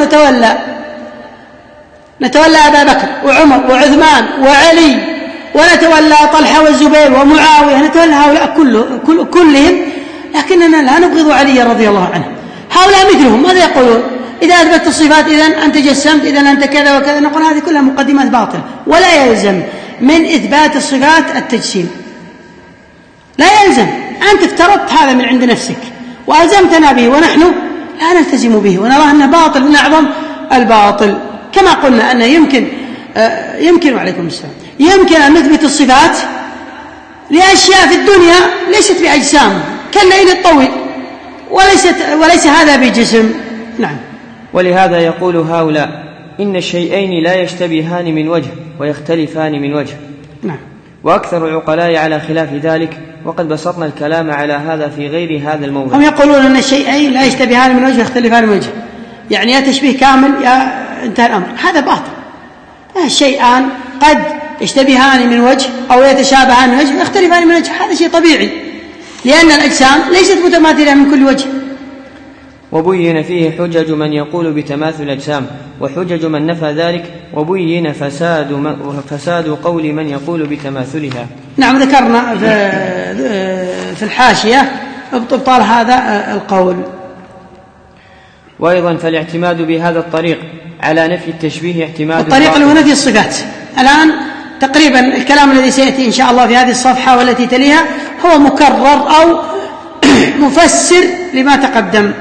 نتولى أبا بكر وعمر وعثمان وعلي، ونتولى طلحة والزبير ومعاوية، نتولى هؤلاء كلهم، لكننا لا نبغض علي رضي الله عنه. هؤلاء مثلهم ماذا يقولون؟ إذا أثبت الصفات إذن أنت جسمت، إذن أنت كذا وكذا. نقول هذه كلها مقدمات باطلة، ولا يلزم من إثبات الصفات التجسيم، لا يلزم. أنت افترضت هذا من عند نفسك وألزمتنا به، ونحن لا نلتزم به ونرى أنه باطل من أعظم الباطل. كما قلنا أنه يمكن وعليكم السلام، يمكن أن نثبت الصفات لأشياء في الدنيا ليست بأجسام، كالليل الطويل، وليس هذا بجسم. نعم. ولهذا يقول هؤلاء إن الشيئين لا يشتبهان من وجه ويختلفان من وجه. نعم. وأكثر العقلاء على خلاف ذلك، وقد بسطنا الكلام على هذا في غير هذا الموضوع. هم يقولون أن الشيئين لا يشتبهان من وجه ويختلفان من وجه، يعني يا تشبيه كامل يا انتهى الأمر. هذا باطل. الشيئان قد يشتبهان من وجه أو يتشابهان من وجه ويختلفان من وجه، هذا شيء طبيعي، لأن الأجسام ليست متماثلة من كل وجه. وبين فيه حجج من يقول بتماثل الأجسام وحجج من نفى ذلك، وبين فساد قول من يقول بتماثلها. نعم، ذكرنا في الحاشية ابطال هذا القول. وأيضا فالاعتماد بهذا الطريق على نفي التشبيه اعتماد الطريق اللي هو نفي الصفات. الآن تقريبا الكلام الذي سيأتي إن شاء الله في هذه الصفحة والتي تليها هو مكرر أو مفسر لما تقدم.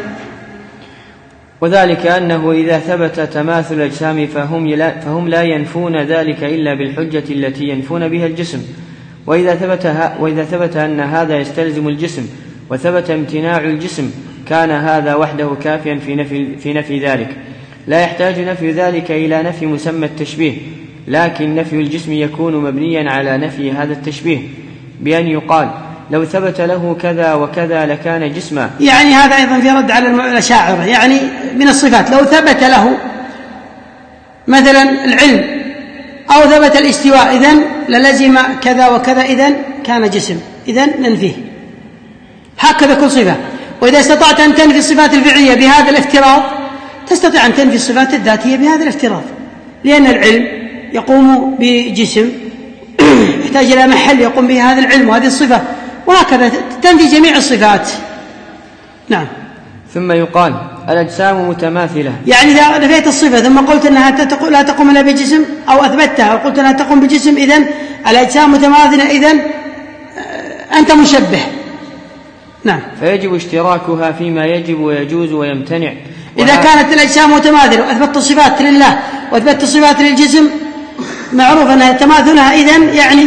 وذلك أنه إذا ثبت تماثل الأجسام فهم لا ينفون ذلك إلا بالحجة التي ينفون بها الجسم، وإذا ثبت أن هذا يستلزم الجسم وثبت امتناع الجسم كان هذا وحده كافيا في نفي ذلك، لا يحتاج نفي ذلك إلى نفي مسمى التشبيه، لكن نفي الجسم يكون مبنيا على نفي هذا التشبيه بأن يقال لو ثبت له كذا وكذا لكان جسما. يعني هذا أيضا في رد على الأشاعرة، يعني من الصفات لو ثبت له مثلا العلم أو ثبت الاستواء إذن للزم كذا وكذا إذن كان جسم، إذن ننفيه. هكذا كل صفة. وإذا استطعت أن تنفي الصفات الفعلية بهذا الافتراض تستطيع أن تنفي الصفات الذاتية بهذا الافتراض، لأن العلم يقوم بجسم يحتاج إلى محل يقوم به هذا العلم وهذه الصفة، وهكذا تنفي جميع الصفات. نعم. ثم يقال الأجسام متماثلة، يعني إذا نفيت الصفة ثم قلت أنها لا تقوم إلا بجسم أو أثبتها أو قلت أنها تقوم بجسم، إذن الأجسام متماثلة، إذن أنت مشبه. نعم. فيجب اشتراكها فيما يجب ويجوز ويمتنع. إذا كانت الأجسام متماثلة وأثبت الصفات لله وأثبت الصفات للجسم معروف أنها تماثلها، إذن يعني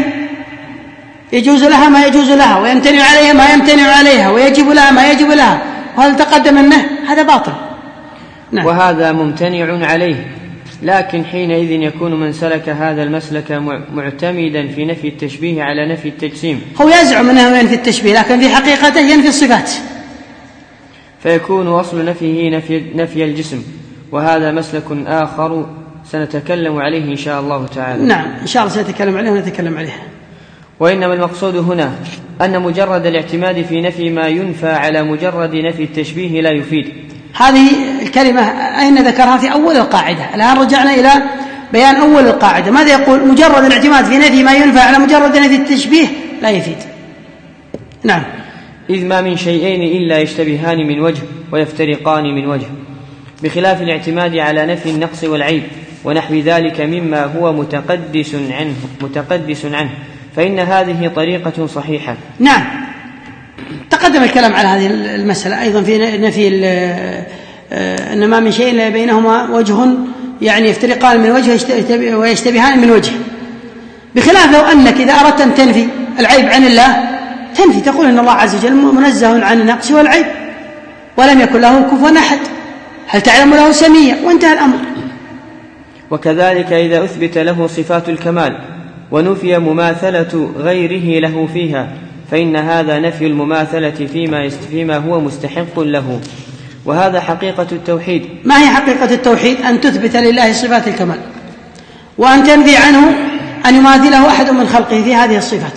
يجوز لها ما يجوز لها ويمتنع عليها ما يمتنع عليها ويجب لها ما يجب لها، وهل تقدم أنه هذا باطل. نعم. وهذا ممتنع عليه، لكن حينئذ يكون من سلك هذا المسلك معتمدا في نفي التشبيه على نفي التجسيم. هو يزعم أنه ينفي التشبيه لكن في حقيقته ينفي الصفات، فيكون أصل نفيه نفي الجسم، وهذا مسلك آخر سنتكلم عليه إن شاء الله تعالى. نعم إن شاء الله سنتكلم عليه ونتكلم عليه. وإنما المقصود هنا أن مجرد الاعتماد في نفي ما ينفى على مجرد نفي التشبيه لا يفيد. هذه الكلمة أين ذكرها؟ في أول القاعدة. الآن رجعنا إلى بيان أول القاعدة. ماذا يقول؟ مجرد الاعتماد في نفي ما ينفى على مجرد نفي التشبيه لا يفيد. نعم. إذ ما من شيئين إلا يشتبهان من وجه ويفترقان من وجه، بخلاف الاعتماد على نفي النقص والعيب ونحو ذلك مما هو متقدس عنه، فإن هذه طريقة صحيحة. نعم. تقدم الكلام على هذه المسألة أيضا في نفي أن ما من شيء إلا بينهما وجه، يعني يفترقان من وجه ويشتبهان من وجه، بخلاف لو أنك إذا أردت أن تنفي العيب عن الله تنفي تقول إن الله عز وجل منزه عن النقص والعيب ولم يكن له كفوا أحد، هل تعلم له سميا، وانتهى الأمر. وكذلك إذا أثبت له صفات الكمال ونفي مماثلة غيره له فيها فإن هذا نفي المماثلة فيما هو مستحق له، وهذا حقيقة التوحيد. ما هي حقيقة التوحيد؟ أن تثبت لله صفات الكمال وأن تنفي عنه أن يماثله أحد من خلقه في هذه الصفات،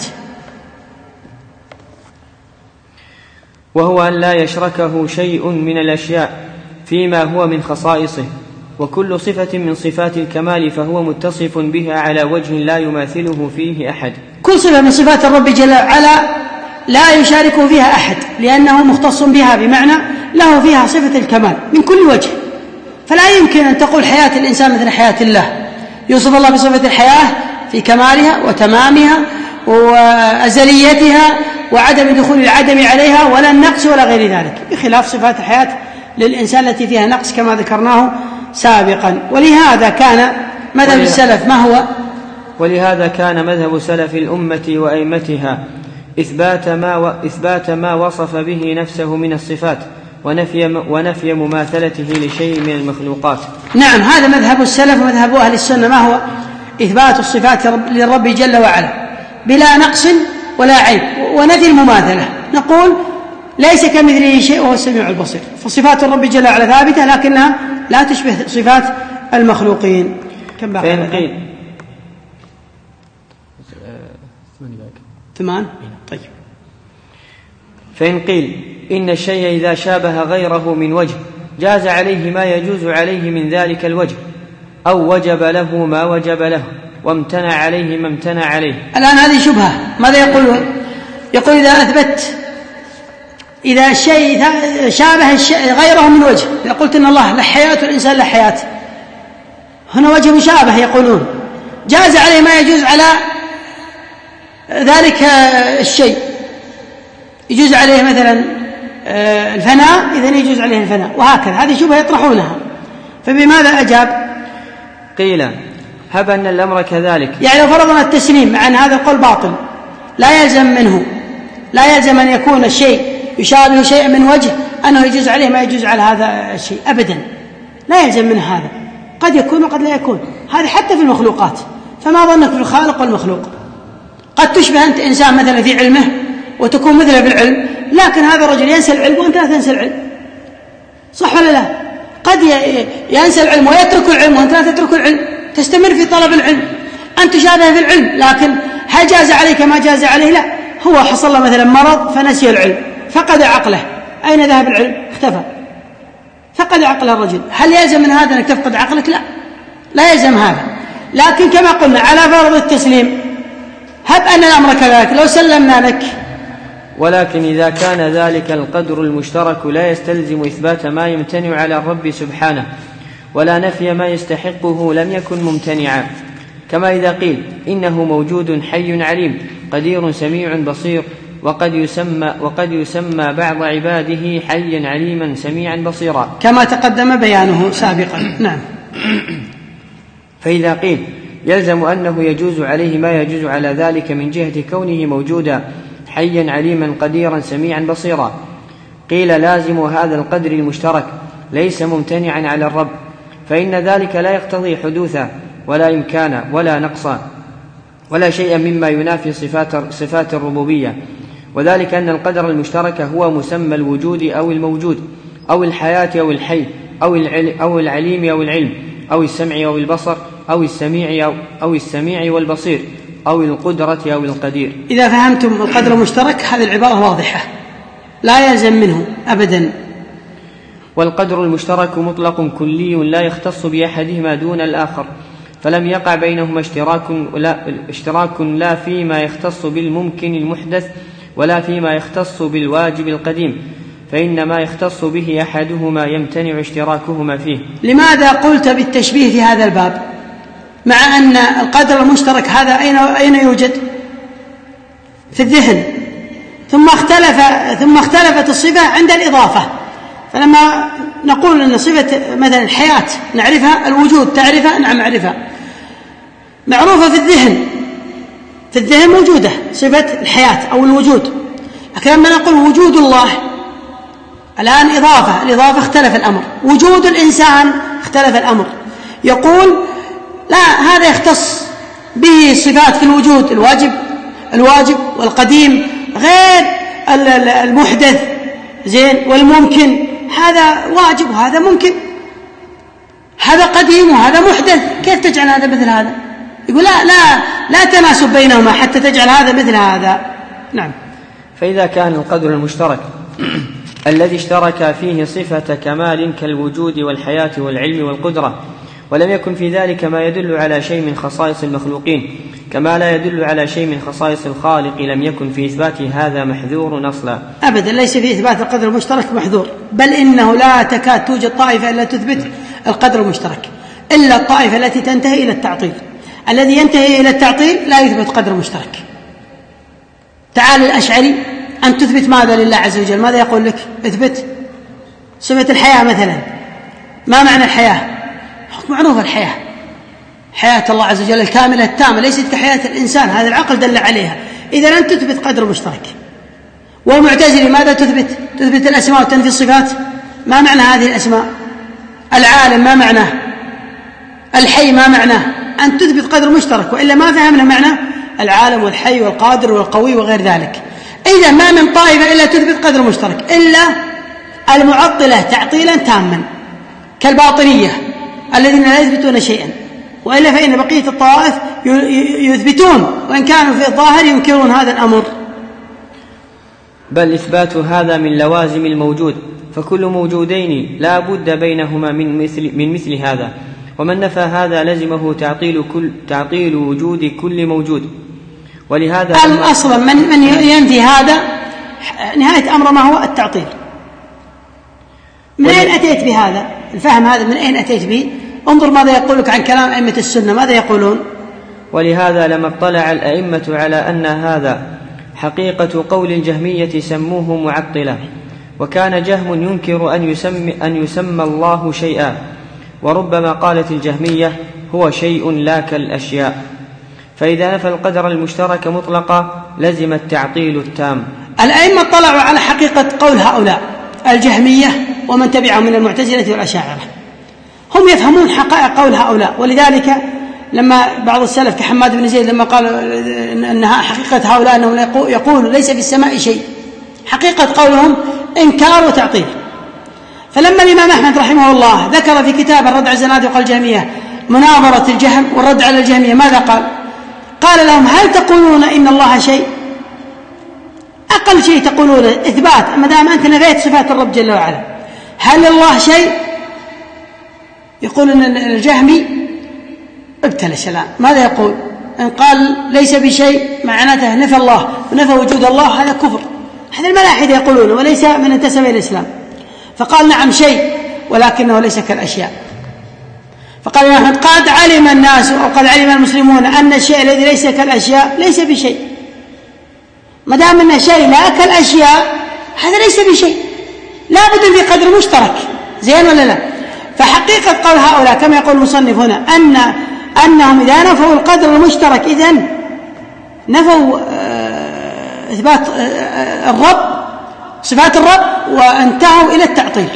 وهو أن لا يشركه شيء من الأشياء فيما هو من خصائصه، وكل صفة من صفات الكمال فهو متصف بها على وجه لا يماثله فيه أحد. كل صفة من صفات الرب جل وعلا لا يشاركه فيها أحد لأنه مختص بها، بمعنى له فيها صفة الكمال من كل وجه، فلا يمكن أن تقول حياة الإنسان مثل حياة الله. يوصف الله بصفة الحياة في كمالها وتمامها وأزليتها وعدم دخول العدم عليها ولا النقص ولا غير ذلك، بخلاف صفات الحياة للإنسان التي فيها نقص كما ذكرناه سابقا. ولهذا كان مذهب السلف ما هو؟ ولهذا كان مذهب سلف الأمة وأئمتها إثبات ما وصف به نفسه من الصفات ونفي مماثلته لشيء من المخلوقات. نعم، هذا مذهب السلف ومذهب أهل السنة، ما هو إثبات الصفات للرب جل وعلا بلا نقص ولا عيب، ونفي المماثلة. نقول ليس كمثله شيء وهو السميع البصير، فصفات الرب جل وعلا ثابتة لكنها لا تشبه صفات المخلوقين. كم باقي؟ فإن قيل 8. طيب. فإن قيل إن الشيء إذا شابه غيره من وجه جاز عليه ما يجوز عليه من ذلك الوجه، أو وجب له ما وجب له، وامتنع عليه ما امتنع عليه. الآن هذه شبهة. ماذا يقول؟ يقول إذا أثبت إذا الشيء شابه غيره من وجه، إذا قلت إن الله له حياة والإنسان له حياة، هنا وجه مشابه، يقولون جاز عليه ما يجوز على ذلك الشيء. يجوز عليه مثلا الفناء، إذن يجوز عليه الفناء، وهكذا. هذه شبهة يطرحونها. فبماذا أجاب؟ قيل هب أن الأمر كذلك، يعني لو فرضنا التسليم مع أن هذا القول باطل، لا يلزم أن يكون الشيء يشابه شيء من وجه أنه يجوز عليه ما يجوز على هذا الشيء أبدا، لا يلزم من هذا، قد يكون وقد لا يكون. هذا حتى في المخلوقات، فما ظنك في الخالق والمخلوق؟ قد تشبه أنت إنسان مثلا في علمه وتكون مثله في العلم، لكن هذا الرجل ينسى العلم وأنت لا تنسى العلم، صح ولا لا؟ قد ينسى العلم ويترك العلم وأنت لا تترك العلم، تستمر في طلب العلم. أنت تشابه في العلم، لكن هل جاز عليك ما جاز عليه؟ لا. هو حصل له مثلا مرض فنسي العلم، فقد عقله. أين ذهب العلم؟ اختفى، فقد عقل الرجل. هل يلزم من هذا أنك تفقد عقلك؟ لا يلزم هذا. لكن كما قلنا على فرض التسليم، هب أن الأمر كذلك، لو سلمنا لك. ولكن إذا كان ذلك القدر المشترك لا يستلزم إثبات ما يمتنع على الرب سبحانه، ولا نفي ما يستحقه لم يكن ممتنعا، كما إذا قيل إنه موجود حي عليم قدير سميع بصير، وقد يسمى بعض عباده حيا عليما سميعا بصيرا، كما تقدم بيانه سابقا. نعم. فإذا قيل يلزم أنه يجوز عليه ما يجوز على ذلك من جهة كونه موجودا حيا عليما قديرا سميعا بصيرا، قيل لازم هذا القدر المشترك ليس ممتنعا على الرب، فإن ذلك لا يقتضي حدوثا ولا إمكانا ولا نقصا ولا شيء مما ينافي صفات الربوبية، وذلك أن القدر المشترك هو مسمى الوجود أو الموجود أو الحياة أو الحي أو العليم أو العلم أو السمع أو البصر أو السميع والبصير أو القدرة أو القدير. إذا فهمتم القدر المشترك هذه العبارة واضحة، لا يلزم منه أبدا. والقدر المشترك مطلق كلي لا يختص بأحدهما دون الآخر، فلم يقع بينهما اشتراك لا فيما يختص بالممكن المحدث ولا فيما يختص بالواجب القديم، فإنما يختص به أحدهما يمتنع اشتراكهما فيه. لماذا قلت بالتشبيه في هذا الباب مع أن القدر المشترك هذا أين يوجد؟ في الذهن، ثم اختلفت الصفة عند الإضافة. فلما نقول أن صفة مثلا الحياة نعرفها، الوجود تعرفها، نعم أعرفها، معروفة في الذهن موجودة صفة الحياة أو الوجود. لكن لما نقول وجود الله الآن الإضافة اختلف الأمر، وجود الإنسان اختلف الأمر. يقول لا، هذا يختص به صفات في الوجود، الواجب والقديم غير المحدث والممكن، هذا واجب وهذا ممكن، هذا قديم وهذا محدث، كيف تجعل هذا مثل هذا؟ يقول لا تناسب بينهما حتى تجعل هذا مثل هذا. نعم. فإذا كان القدر المشترك الذي اشترك فيه صفة كمال كالوجود والحياة والعلم والقدرة، ولم يكن في ذلك ما يدل على شيء من خصائص المخلوقين كما لا يدل على شيء من خصائص الخالق، لم يكن في إثبات هذا محذور أصلا. أبدا، ليس في إثبات القدر المشترك محذور، بل إنه لا تكاد توجد طائفة إلا تثبت القدر المشترك، إلا الطائفة التي تنتهي إلى التعطيل. الذي ينتهي إلى التعطيل لا يثبت قدر مشترك. تعال الأشعري أن تثبت ماذا لله عز وجل؟ ماذا يقول لك؟ اثبت صفة الحياة مثلا. ما معنى الحياة؟ معروف الحياة، حياة الله عز وجل الكاملة التامة، ليست كحياة الإنسان، هذا العقل دل عليها. إذا أنت تثبت قدر مشترك. والمعتزلة ماذا تثبت؟ تثبت الأسماء وتنفي الصفات. ما معنى هذه الأسماء؟ العالم ما معناه؟ الحي ما معناه؟ أن تثبت قدر مشترك، وإلا ما فهمنا معنى العالم والحي والقادر والقوي وغير ذلك. إذا ما من طائفة إلا تثبت قدر مشترك إلا المعطلة تعطيلا تاما كالباطنية الذين لا يثبتون شيئا، وإلا فإن بقية الطوائف يثبتون وإن كانوا في الظاهر ينكرون هذا الأمر. بل إثبات هذا من لوازم الموجود، فكل موجودين لا بد بينهما من مثل هذا، ومن نفى هذا لزمه تعطيل وجود كل موجود. ولهذا أصلا من ينفي هذا نهاية أمر ما هو التعطيل. من أين أتيت بهذا الفهم؟ هذا من أين أتيت به؟ انظر ماذا يقولك عن كلام أئمة السنة، ماذا يقولون؟ ولهذا لما اطلع الأئمة على أن هذا حقيقة قول الجهمية سموه معطلة، وكان جهم ينكر أن يسمى الله شيئا، وربما قالت الجهمية هو شيء لا كالأشياء، فإذا نفى القدر المشترك مطلقا لزم التعطيل التام. الأئمة اطلعوا على حقيقة قول هؤلاء الجهمية ومن تبعهم من المعتزلة والأشاعرة، هم يفهمون حقائق قول هؤلاء. ولذلك لما بعض السلف كحماد بن زيد لما قال أنها حقيقة هؤلاء أنهم يقولوا ليس في السماء شيء، حقيقة قولهم إنكار وتعطيل. فلما الإمام أحمد رحمه الله ذكر في كتاب الرد على الزنادقة الجهمية مناظرة الجهم والرد على الجهمية، ماذا قال؟ قال لهم هل تقولون إن الله شيء؟ أقل شيء تقولون إثبات، ما دام أنت نفيت صفات الرب جل وعلا. هل الله شيء؟ يقول أن الجهمي ابتلش الآن، ماذا يقول؟ إن قال ليس بشيء معناته نفى الله ونفى وجود الله، هذا كفر. هذا الملاحدة يقولون وليس من انتسب إلى الإسلام. فقال نعم شيء ولكنه ليس كالأشياء. فقال أحمد قد علم الناس أو قد علم المسلمون أن الشيء الذي ليس كالأشياء ليس بشيء. ما دام أن شيء لا كالأشياء هذا ليس بشيء، لا بد في قدر مشترك، زين ولا لا؟ فحقيقة قول هؤلاء كما يقول المصنف هنا أنهم إذا نفوا القدر المشترك إذن نفوا إثبات الرب صفات الرب وانتهوا إلى التعطيل،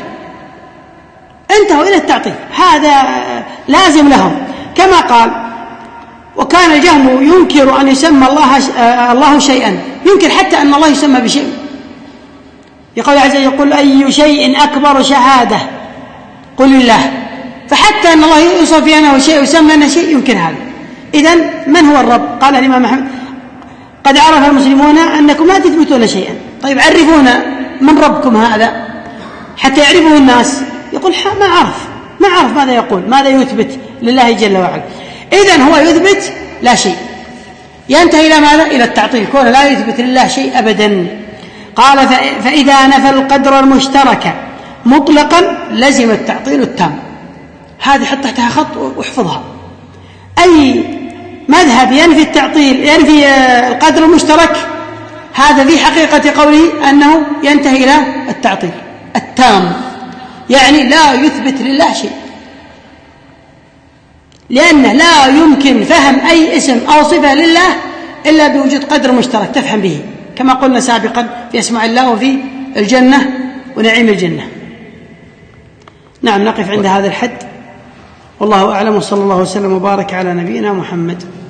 انتهوا إلى التعطيل. هذا لازم لهم. كما قال وكان الجهم ينكر أن يسمى الله شيئا، ينكر حتى أن الله يسمى بشيء. يقول عز وجل يقول أي شيء أكبر شهادة قل الله، فحتى أن الله يوصف بأنه شيء ويسمى أنه شيء ينكر هذا. إذن من هو الرب؟ قال الإمام أحمد قد عرف المسلمون أنكم لا تثبتون شيئا. طيب عرفونا من ربكم هذا حتى يعرفه الناس. يقول ما عرف ماذا يقول، ماذا يثبت لله جل وعلا. إذن هو يثبت لا شيء، ينتهي إلى ماذا؟ إلى التعطيل، كون لا يثبت لله شيء أبدا. قال فإذا نفى القدر المشترك مطلقا لزم التعطيل التام. هذه حط تحتها خط واحفظها. أي مذهب ينفي التعطيل ينفي القدر المشترك هذا في حقيقة قوله أنه ينتهي إلى التعطيل التام، يعني لا يثبت لله شيء، لأنه لا يمكن فهم أي اسم أو صفة لله إلا بوجود قدر مشترك تفهم به، كما قلنا سابقا في أسماء الله وفي الجنة ونعيم الجنة. نعم، نقف عند هذا الحد، والله أعلم، وصلى الله وسلم وبارك على نبينا محمد.